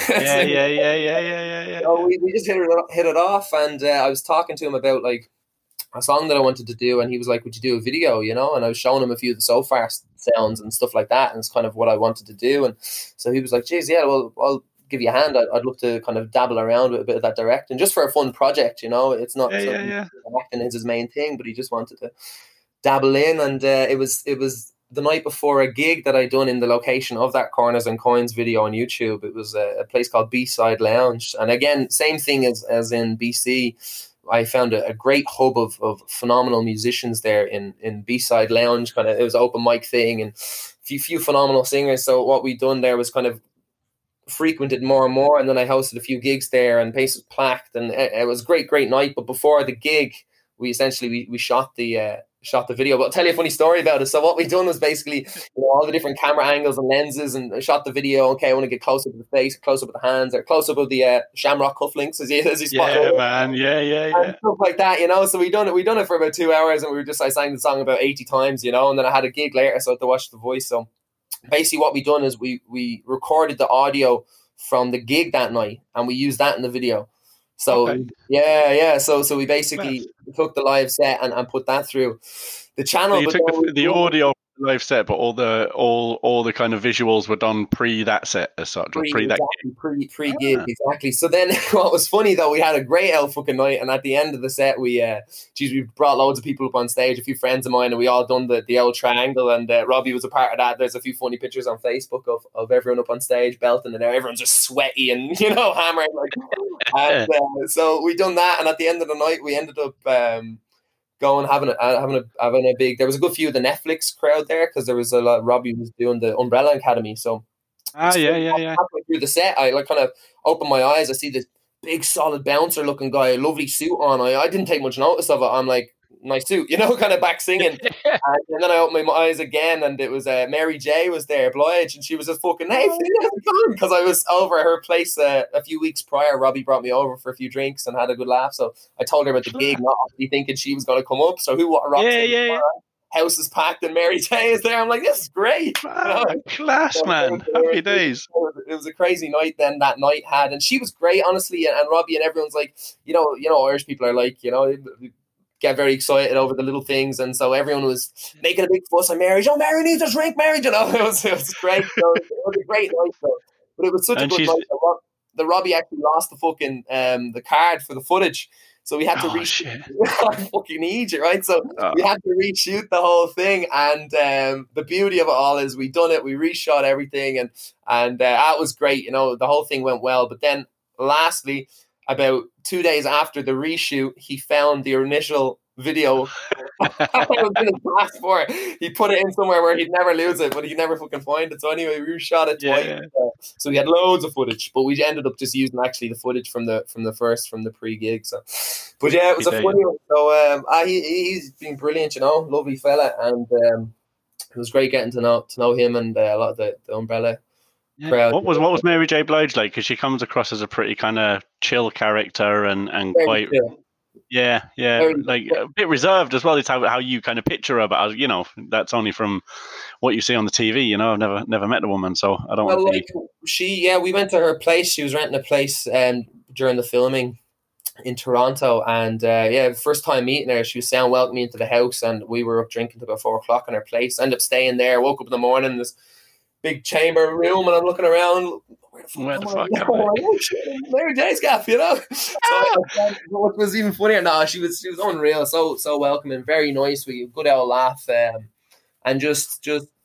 Yeah. So we just hit it off, and I was talking to him about like a song that I wanted to do, and he was like, would you do a video, you know? And I was showing him a few of the so far sounds and stuff like that, and it's kind of what I wanted to do. And so he was like, geez, yeah, well, I'll give you a hand. I'd love to kind of dabble around with a bit of that directing, just for a fun project, you know? It's not acting is his main thing, but he just wanted to dabble in. And it was the night before a gig that I'd done in the location of that Corners and Coins video on YouTube. It was a place called B-Side Lounge. And again, same thing as in BC. I found a great hub of phenomenal musicians there in B-Side Lounge. Kind of, it was an open mic thing, and a few phenomenal singers. So what we done there was kind of frequented more and more. And then I hosted a few gigs there, and place was packed, and it was a great night. But before the gig, we essentially shot the video. But I'll tell you a funny story about it. So what we done was basically, you know, all the different camera angles and lenses, and shot the video. Okay, I want to get close up to the face, close up with the hands, or close up of the shamrock cufflinks, as you spot. Yeah, man. Yeah. And stuff like that, you know. So we done it for about 2 hours, and I sang the song about 80 times, you know. And then I had a gig later, so I had to watch the voice. So basically, what we done is we recorded the audio from the gig that night, and we used that in the video. So okay. So we basically took the live set and put that through the channel. So you took the audio live set, but all the kind of visuals were done pre that set as such, pre gig, exactly. So then, what was funny though, we had a great fucking night, and at the end of the set, we brought loads of people up on stage, a few friends of mine, and we all done the old triangle, and Robbie was a part of that. There's a few funny pictures on Facebook of everyone up on stage belting, and everyone's just sweaty and, you know, hammering like. And so we done that, and at the end of the night, we ended up going having a big. There was a good few of the Netflix crowd there, because there was a lot. Robbie was doing the Umbrella Academy, so halfway through the set, I like kind of opened my eyes. I see this big, solid bouncer looking guy, a lovely suit on. I didn't take much notice of it. I'm like, nice suit, you know, kind of back singing. And then I opened my eyes again, and it was Mary J was there, Blige, and she was just fucking, hey, because I was over at her place a few weeks prior. Robbie brought me over for a few drinks and had a good laugh. So I told her about the gig, not actually thinking she was going to come up. So house is packed and Mary J is there. I'm like, this is great. Wow, you know? Class, man. Happy days. It was a crazy night then that night had, and she was great, honestly. And Robbie and everyone's like, you know, Irish people are like, you know, get very excited over the little things, and so everyone was making a big fuss on Mary. Oh, Mary needs a drink, Mary. You know, it was great. So it was a great night, though. But it was such a good night. The Robbie actually lost the fucking the card for the footage. So we had to shit. I fucking need you, right? So Oh. we had to reshoot the whole thing, and the beauty of it all is we done it. We reshot everything, and that was great. You know, the whole thing went well. But then, lastly, about 2 days after the reshoot, he found the initial video. I was in his passport. He put it in somewhere where he'd never lose it, but he'd never fucking find it. So anyway, we reshot it twice. Yeah. So we had loads of footage, but we ended up just using actually the footage from the pre-gig. So, but yeah, it was a funny one. So he's been brilliant, you know, lovely fella, and it was great getting to know him and a lot of the Umbrella crowd. What was Mary J. Blige like? Because she comes across as a pretty kind of chill character and Very quite. chill. Yeah, like a bit reserved as well. It's how you kind of picture her, but you know, that's only from what you see on the TV. You know, I've never met the woman, so I don't want to be. We went to her place. She was renting a place during the filming in Toronto, and first time meeting her, she was saying welcome me into the house, and we were up drinking till about 4 o'clock in her place. Ended up staying there. Woke up in the morning, this big chamber room, and I'm looking around. Where the fuck am I? Mary J's gaff, you know. So what was even funnier? No, she was unreal. So welcoming, very nice. We good old laugh, and just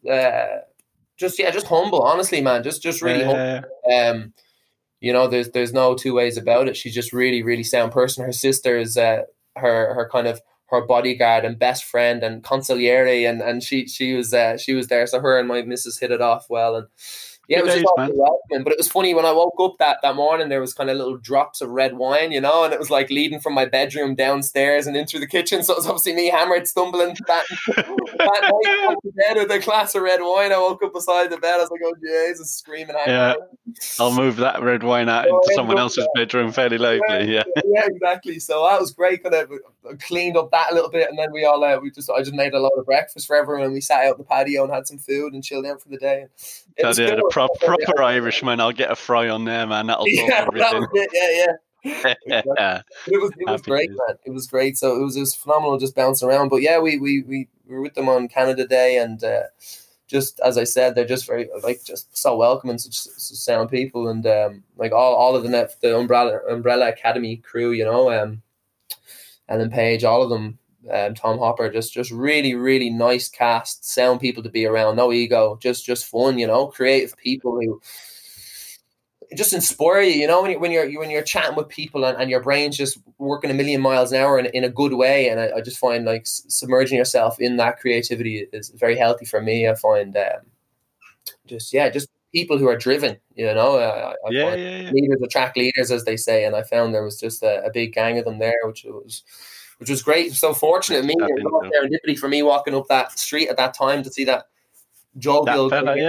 humble. Honestly, man, just really humble. You know, there's no two ways about it. She's just really, really sound person. Her sister is her kind of her bodyguard and best friend and consigliere, and she was there. So her and my missus hit it off well, and yeah, it was just welcoming. But it was funny when I woke up that morning. There was kind of little drops of red wine, you know, and it was like leading from my bedroom downstairs and into the kitchen. So it was obviously me hammered, stumbling that night off the bed with a glass of red wine. I woke up beside the bed. I was like, "Oh Jesus!" Screaming at me. I'll move that red wine out into someone else's bedroom fairly likely. Yeah, exactly. So that was great. Kind of cleaned up that a little bit, and then we all I just made a lot of breakfast for everyone, and we sat out on the patio and had some food and chilled out for the day. The proper Irishman. I'll get a fry on there, man. That'll solve everything. That was it. Yeah. It was great, man. It was great. So it was phenomenal just bouncing around. But yeah, we were with them on Canada Day, and just as I said, they're just very just so welcoming, such sound people, and all of the Umbrella Academy crew, you know, Ellen Page, all of them. Tom Hopper, just really, really nice cast, sound people to be around, no ego, just fun, you know, creative people who just inspire you, you know, when you're chatting with people and your brain's just working a million miles an hour in a good way. And I just find like submerging yourself in that creativity is very healthy for me. I find just people who are driven, you know. Leaders attract leaders, as they say, and I found there was just a big gang of them there, which was great. So fortunate, serendipity for me walking up that street at that time to see that jovial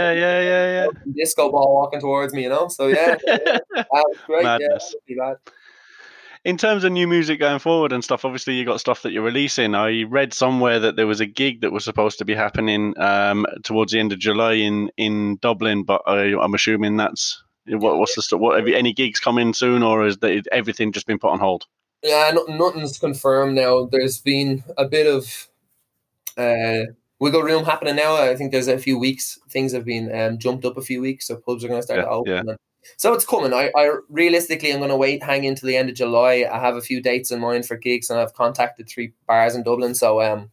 disco ball walking towards me, you know. So that was great. Madness. Yeah, in terms of new music going forward and stuff, obviously you got stuff that you're releasing. I read somewhere that there was a gig that was supposed to be happening towards the end of July in Dublin, but I'm assuming that's what's the stuff. What have you, any gigs coming soon, or is everything just been put on hold? Yeah, nothing's confirmed now. There's been a bit of wiggle room happening now. I think there's a few weeks. Things have been jumped up a few weeks, so pubs are going to start to open. Yeah. So it's coming. I realistically, I'm going to hang into the end of July. I have a few dates in mind for gigs, and I've contacted 3 bars in Dublin. So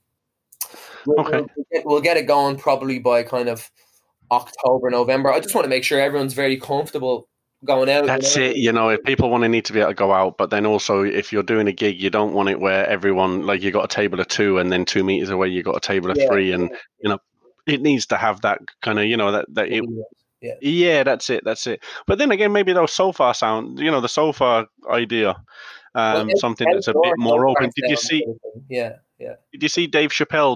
we'll get it going probably by kind of October, November. I just want to make sure everyone's very comfortable going out. That's it. You know, if people need to be able to go out, but then also if you're doing a gig, you don't want it where everyone, like, you got a table of 2 and then 2 meters away you got a table of 3, and you know, it needs to have that kind of, you know, that's it. But then again, maybe those sofa sound, you know, the sofa idea, something that's a bit more open. Did you see? Yeah. Did you see Dave Chappelle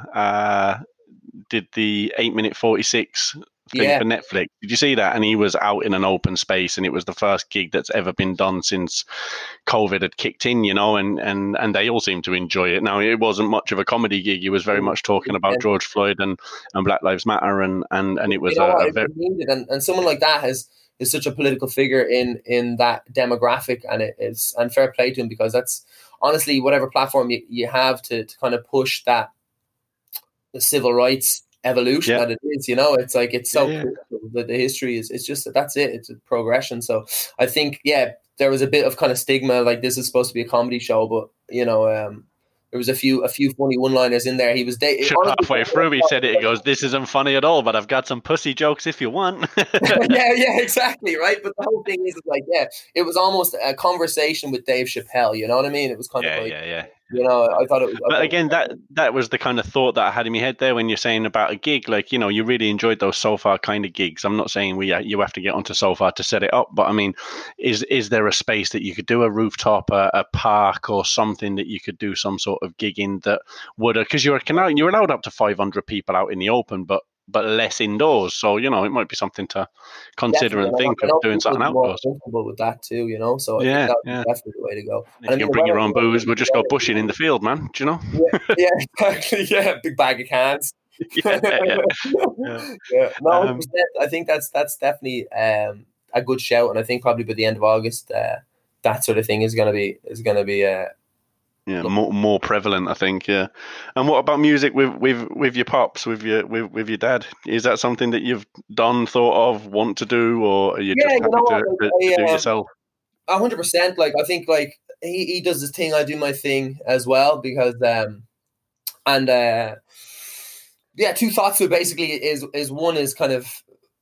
did the 8-minute 46 thing for Netflix? Did you see that? And he was out in an open space, and it was the first gig that's ever been done since COVID had kicked in, you know, and they all seemed to enjoy it. Now, it wasn't much of a comedy gig. He was very much talking about George Floyd and Black Lives Matter, and it was and someone like that is such a political figure in that demographic, and fair play to him, because that's honestly whatever platform you have to kind of push that the civil rights evolution that it is, you know. It's like, it's so cool that the history is, it's just that's it, it's a progression. So I think there was a bit of kind of stigma, like this is supposed to be a comedy show, but you know, there was a few funny one-liners in there. He was halfway through. He said it. He goes, "This isn't funny at all, but I've got some pussy jokes if you want." yeah, exactly, right. But the whole thing is like, it was almost a conversation with Dave Chappelle. You know what I mean? It was kind of like, you know, I thought it was. But again, that was the kind of thought that I had in my head there when you're saying about a gig. Like, you know, you really enjoyed those Sofa kind of gigs. I'm not saying you have to get onto Sofa to set it up, but I mean, is there a space that you could do a rooftop, a park, or something that you could do some sort of gig in that would, because you're allowed up to 500 people out in the open, but less indoors. So, you know, it might be something to consider and think of doing something outdoors. Comfortable with that too, you know. So I think that's definitely the way to go. And if you bring your own booze, we'll just go bushing in the field, man. Do you know? Yeah, exactly. Yeah, big bag of cans. No, 100%. I think that's definitely a good shout, and I think probably by the end of August, that sort of thing is gonna be more prevalent, I think. Yeah. And what about music with your pops, with your dad? Is that something that you've done, thought of, want to do, or are you just happy to do yourself? 100%. Like, I think like he does his thing, I do my thing as well, because two thoughts to it basically is one is kind of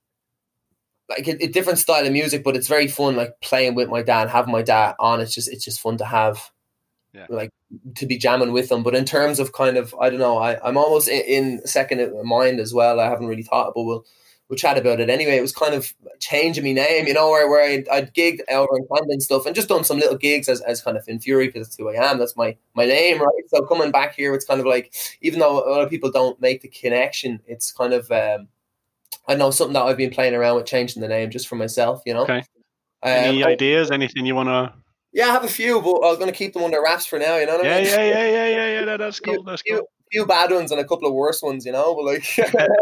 like a different style of music, but it's very fun, like playing with my dad, having my dad on. It's just fun to have. Like to be jamming with them. But in terms of kind of, I don't know, I'm almost in second in mind as well. I haven't really thought, but we'll chat about it anyway. It was kind of changing my name, you know, where I'd gigged over in Canada and stuff, and just done some little gigs as kind of Finn Fury, because that's who I am. That's my name, right? So coming back here, it's kind of like, even though a lot of people don't make the connection, it's kind of I know something that I've been playing around with, changing the name just for myself, you know. Okay. Any ideas? Anything you want to? Yeah, I have a few, but I'm going to keep them under wraps for now, you know what I mean? Yeah. No, that's cool. That's cool. Few bad ones and a couple of worse ones, you know, but like...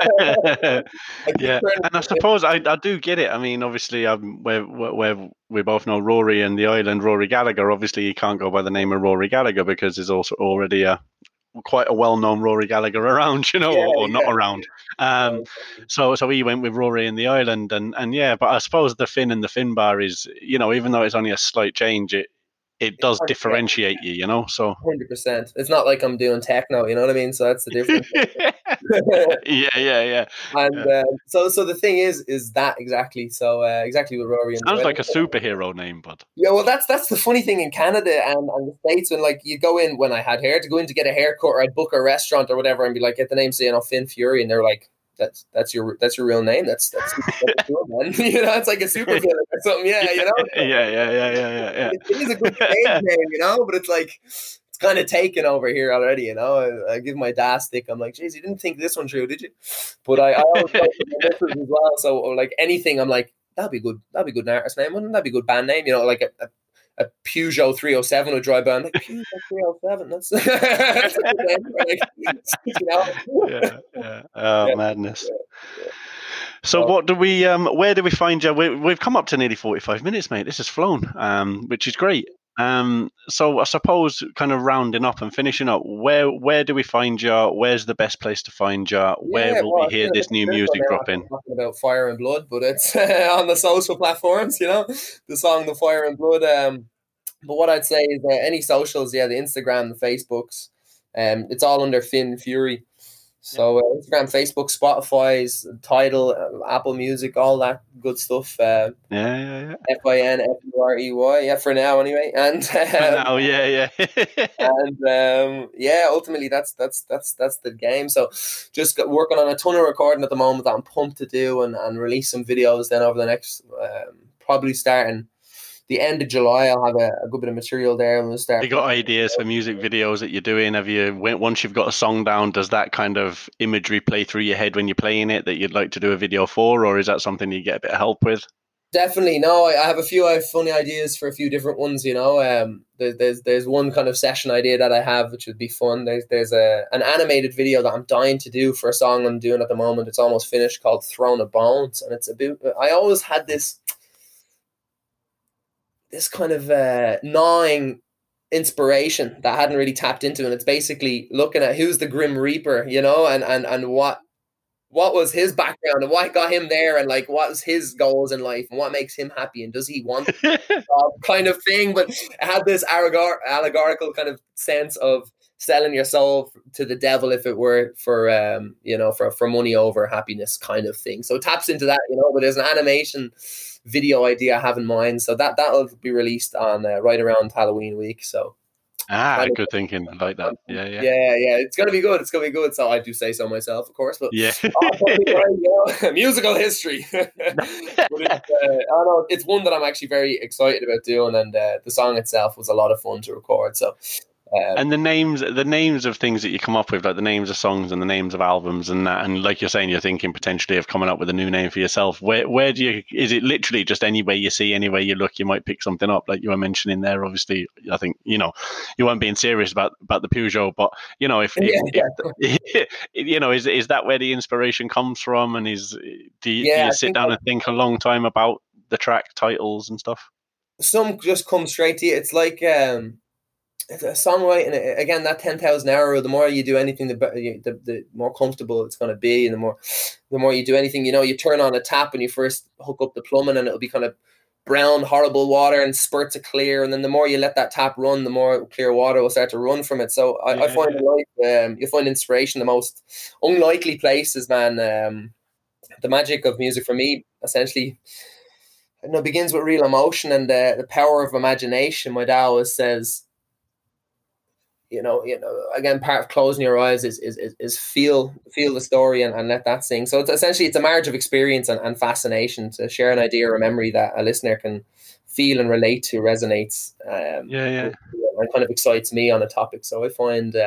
Yeah, and I suppose I do get it. I mean, obviously, we both know Rory and the island, Rory Gallagher. Obviously, he can't go by the name of Rory Gallagher because there's also already quite a well-known Rory Gallagher around, you know, or not around. So he went with Rory in the island, and yeah, but I suppose the Finn and the Finn bar is, you know, even though it's only a slight change, it does differentiate you, you know. So 100%. It's not like I'm doing techno, you know what I mean? So that's the difference. yeah. And so the thing is that exactly. So exactly with Rory. Sounds like a superhero name, but yeah. Well, that's the funny thing in Canada and the States, when like you go in, when I had hair, to go in to get a haircut, or I'd book a restaurant or whatever and be like, get the name, say, you know, Finn Fury, and they're like, that's your real name. That's cool, man. You know, it's like a super villain or something. Yeah, you know. Yeah. It is a good stage name, you know, but it's like, it's kind of taken over here already, you know. I give my dad stick. I'm like, geez, you didn't think this one through, did you? But I always like this as well. So like anything, I'm like, that'd be good. That'd be good artist name, wouldn't that be a good band name? You know, like a Peugeot 307 would drive by. I'm like, Peugeot 307. That's a good name. Like, you know? Yeah. Oh, madness. Yeah. So what do we? Where do we find you? We've come up to nearly 45 minutes, mate. This has flown, which is great. So I suppose, kind of rounding up and finishing up, where do we find you? Where's the best place to find you? Where will we hear this new music dropping? Talking about Fire and Blood, but it's on the social platforms, you know, the song "The Fire and Blood." But what I'd say is any socials, the Instagram, the Facebooks, it's all under Finn Fury. So Instagram, Facebook, Spotify's, Tidal, Apple Music, all that good stuff. Yeah. FINFUREY. Yeah, for now anyway. And for now, yeah. And ultimately that's the game. So just working on a ton of recording at the moment that I'm pumped to do, and release some videos then over the next probably starting the end of July. I'll have a good bit of material there, and we'll start. You got ideas for music videos that you're doing? Have you, once you've got a song down, does that kind of imagery play through your head when you're playing it that you'd like to do a video for, or is that something you get a bit of help with? Definitely. No, I have funny ideas for a few different ones, you know. There's one kind of session idea that I have, which would be fun. There's an animated video that I'm dying to do for a song I'm doing at the moment. It's almost finished, called Throne of Bones, and it's a bit, I always had this kind of gnawing inspiration that I hadn't really tapped into, and it's basically looking at who's the Grim Reaper, you know, and what what was his background and what got him there, and like what was his goals in life and what makes him happy, and does he want kind of thing. But it had this allegorical kind of sense of selling your soul to the devil if it were for for money over happiness kind of thing. So it taps into that, but there's an animation video idea I have in mind, so that'll be released on right around Halloween week. So good thinking. I like that. Yeah. It's gonna be good. So I do say so myself, of course. But musical history. But it's one that I'm actually very excited about doing, and the song itself was a lot of fun to record. So. And the names of things that you come up with, like the names of songs and the names of albums and that, and like you're saying, you're thinking potentially of coming up with a new name for yourself. Where do you? Is it literally just anywhere you see, anywhere you look, you might pick something up? Like you were mentioning there, obviously, I think you weren't being serious about the Peugeot, but is that where the inspiration comes from? And do you sit down and think a long time about the track titles and stuff? Some just come straight to you. It's like. Songwriting, again, that 10,000 hour, the more you do anything, the more comfortable it's going to be, and the more you do anything, you turn on a tap and you first hook up the plumbing and it'll be kind of brown, horrible water and spurts of clear, and then the more you let that tap run, the more clear water will start to run from it. So I find you find inspiration the most unlikely places, man. The magic of music for me, essentially, begins with real emotion and the power of imagination. My dad always says, again, part of closing your eyes is feel the story and let that sing. So it's essentially a marriage of experience and fascination to share an idea or a memory that a listener can feel and relate to, resonates. And kind of excites me on a topic. So I find,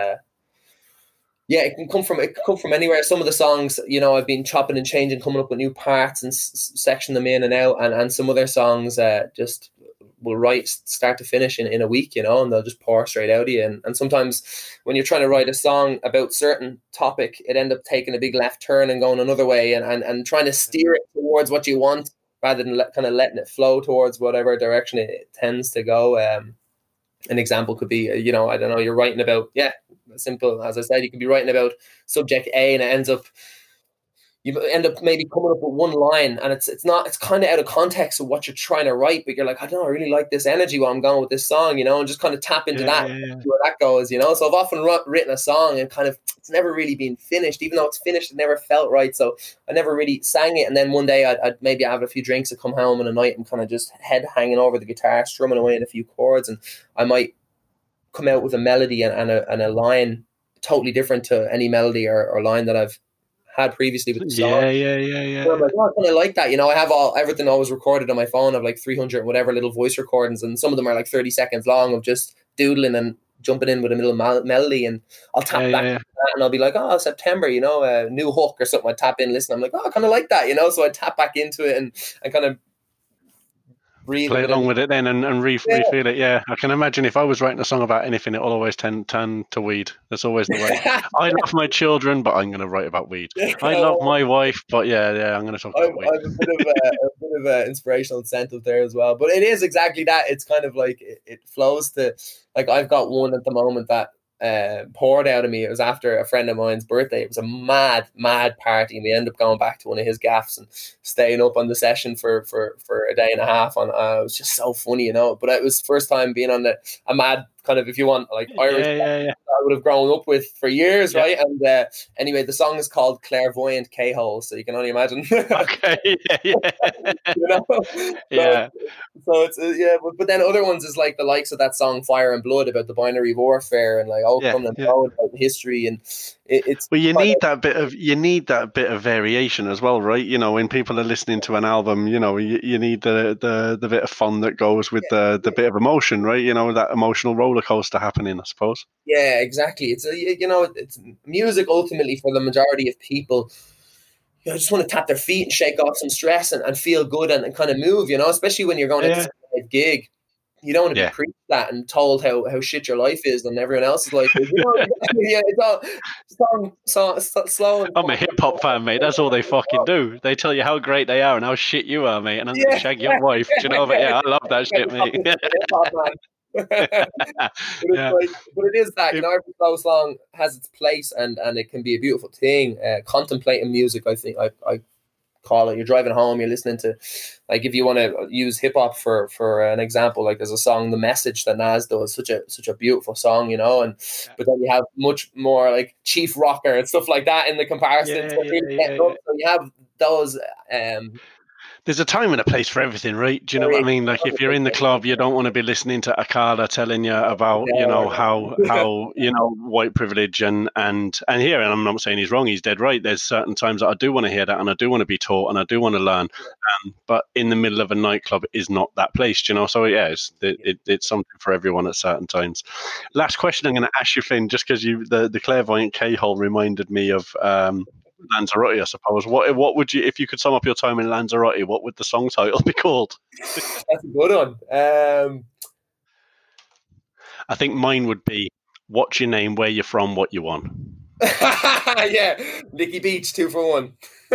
it can come from anywhere. Some of the songs, I've been chopping and changing, coming up with new parts and section them in and out, and some other songs just will write start to finish in a week, and they'll just pour straight out of you. And sometimes when you're trying to write a song about certain topic, it ends up taking a big left turn and going another way, and trying to steer it towards what you want rather than kind of letting it flow towards whatever direction it tends to go. An example could be, I don't know, you're writing about, simple as I said, you could be writing about subject A and it ends up, you end up maybe coming up with one line and it's kind of out of context of what you're trying to write, but you're like, I don't know, I really like this energy while I'm going with this song, and just kind of tap into that, where that goes, So I've often written a song and kind of, it's never really been finished, even though it's finished, it never felt right. So I never really sang it. And then one day I'd maybe have a few drinks and come home in a night and kind of just head hanging over the guitar, strumming away in a few chords. And I might come out with a melody and a line totally different to any melody or line that I've had previously with the song. So I'm like, I kind of like that. I have everything always recorded on my phone. I have like 300 whatever little voice recordings, and some of them are like 30 seconds long of just doodling and jumping in with a little melody, and I'll tap back to that and I'll be like, September, a new hook or something. I tap in, listen, I'm like, I kind of like that, so I tap back into it and kind of play along with it then and refeel it. Yeah, I can imagine if I was writing a song about anything, it'll always turn to weed. That's always the way. I love my children, but I'm going to write about weed. I love my wife, but I'm going to talk about weed. I have a bit of inspirational incentive there as well. But it is exactly that. It's kind of like it flows to, like, I've got one at the moment that poured out of me. It was after a friend of mine's birthday. It was a mad party, and we ended up going back to one of his gaffs and staying up on the session for a day and a half. And it was just so funny, But it was the first time being on a mad kind of, if you want, like Irish I would have grown up with for years, right? And anyway, the song is called Clairvoyant K-Hole, so you can only imagine. Okay, So it's but then other ones is like the likes of that song Fire and Blood about the binary warfare and like about history, and it's well, you need that bit of variation as well, right? When people are listening to an album, you need the bit of fun that goes with the bit of emotion, right? That emotional roller coaster happening, I suppose. Yeah, exactly. It's it's music ultimately for the majority of people. Just want to tap their feet and shake off some stress and feel good and kind of move, especially when you're going into a gig. You don't want to be preached that and told how shit your life is and everyone else's life is. It's all slow. I'm a hip hop fan, mate. That's all they fucking do. They tell you how great they are and how shit you are, mate. And I'm going to shag your wife. Do you know? But I love that shit, mate. Yeah. But it is that, every slow song has its place, and it can be a beautiful thing. Contemplating music, I think I call it. You're driving home, you're listening to, like, if you want to use hip hop for an example, like there's a song, The Message, that Nas does, such a beautiful song, and but then you have much more like Chief Rocker and stuff like that in the comparison. So you have those. There's a time and a place for everything, right? Do you know what I mean? Like, if you're in the club, you don't want to be listening to Akala telling you about, how white privilege and here, and I'm not saying he's wrong, he's dead right. There's certain times that I do want to hear that, and I do want to be taught, and I do want to learn. But in the middle of a nightclub is not that place, So yeah, it's something for everyone at certain times. Last question I'm going to ask you, Finn, just because the clairvoyant K-hole reminded me of Lanzarote, I suppose. What would you, if you could sum up your time in Lanzarote, what would the song title be called? That's a good one. I think mine would be "What's Your Name, Where You're From, What You Want." Yeah, Nicky Beach, 2 for 1.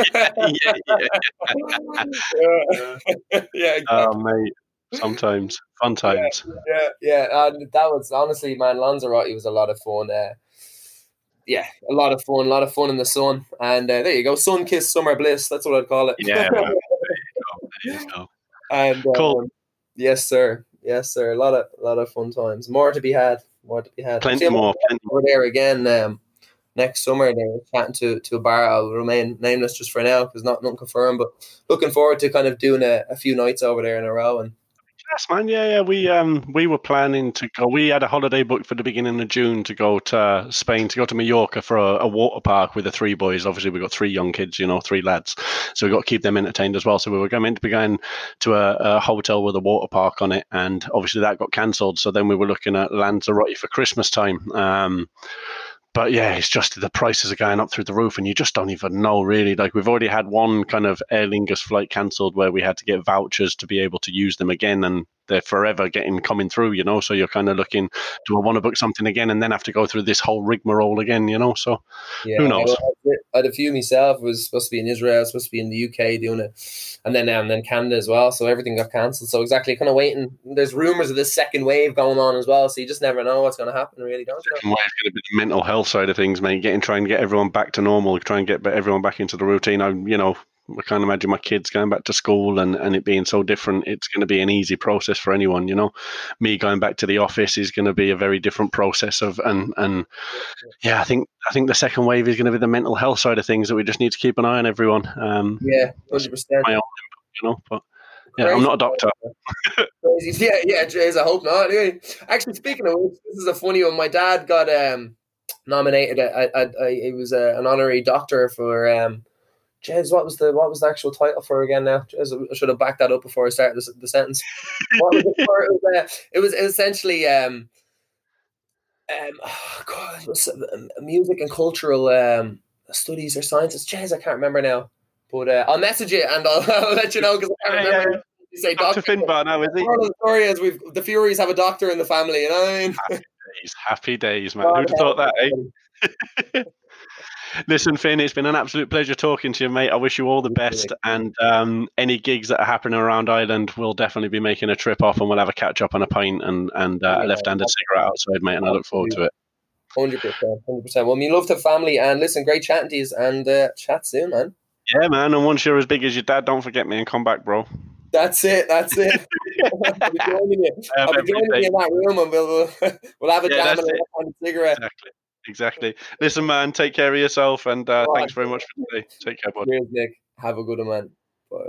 Yeah. Exactly. Oh, mate. Sometimes fun times. Yeah. That was, honestly, man, Lanzarote was a lot of fun. Yeah, a lot of fun in the sun, and there you go, sun kissed summer bliss. That's what I'd call it. Yeah, there you go. And cool. Yes, sir. A lot of fun times. More to be had. Plenty more. Over there again next summer. They're chatting to a bar. I'll remain nameless just for now because nothing confirmed. But looking forward to kind of doing a few nights over there in a row. And yes, man. Yeah. We were planning to go. We had a holiday booked for the beginning of June to go to Spain, to go to Mallorca for a water park with the 3 boys. Obviously, we've got 3 young kids, 3 lads. So we've got to keep them entertained as well. So we were meant to be going to a hotel with a water park on it. And obviously that got cancelled. So then we were looking at Lanzarote for Christmas time. But yeah, it's just the prices are going up through the roof, and you just don't even know, really. Like, we've already had one kind of Aer Lingus flight cancelled where we had to get vouchers to be able to use them again, and they're forever coming through, So you're kind of looking, do I want to book something again and then have to go through this whole rigmarole again, So yeah, who knows? I had a few myself. It was supposed to be in Israel, supposed to be in the UK doing it, and then Canada as well. So everything got cancelled. So exactly, kind of waiting. There's rumours of this second wave going on as well. So you just never know what's going to happen, really, don't you? Second wave is going to be the mental health side of things, mate. Try and get everyone back to normal. Try and get everyone back into the routine. I can't imagine my kids going back to school and it being so different. It's going to be an easy process for anyone, Me going back to the office is going to be a very different process and yeah, I think the second wave is going to be the mental health side of things that we just need to keep an eye on everyone. 100%. My own, but yeah, I'm not a doctor. Yeah, Jays, I hope not. Anyway, actually, speaking of which, this is a funny one. My dad got nominated. He was an honorary doctor for. Jez, what was the actual title for again now? Jez, I should have backed that up before I started the sentence. What was it for? It was essentially it was music and cultural studies or sciences. Jez, I can't remember now. But I'll message you and I'll let you know because I can't remember. You say Dr. Finbar now, is he? The story is the Furies have a doctor in the family, you know what I mean? Happy days, man. Who'd have thought that, eh? Listen, Finn, it's been an absolute pleasure talking to you, mate. I wish you all the best. And any gigs that are happening around Ireland, we'll definitely be making a trip off and we'll have a catch up on a pint and a left-handed cigarette outside, mate. And I look forward to it. 100%. Well, me love to family. And listen, great chatting to you and chat soon, man. Yeah, man. And once you're as big as your dad, don't forget me and come back, bro. That's it. I'll be joining you. I'll be joining you in that room and we'll have a jam and a cigarette. Exactly. Listen, man, take care of yourself and thanks very much for today. Take care, bud. Cheers, Nick. Have a good one, man. Bye.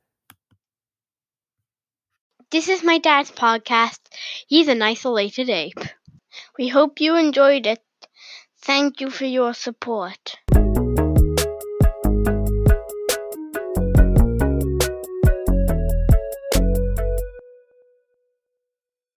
This is my dad's podcast. He's an isolated ape. We hope you enjoyed it. Thank you for your support.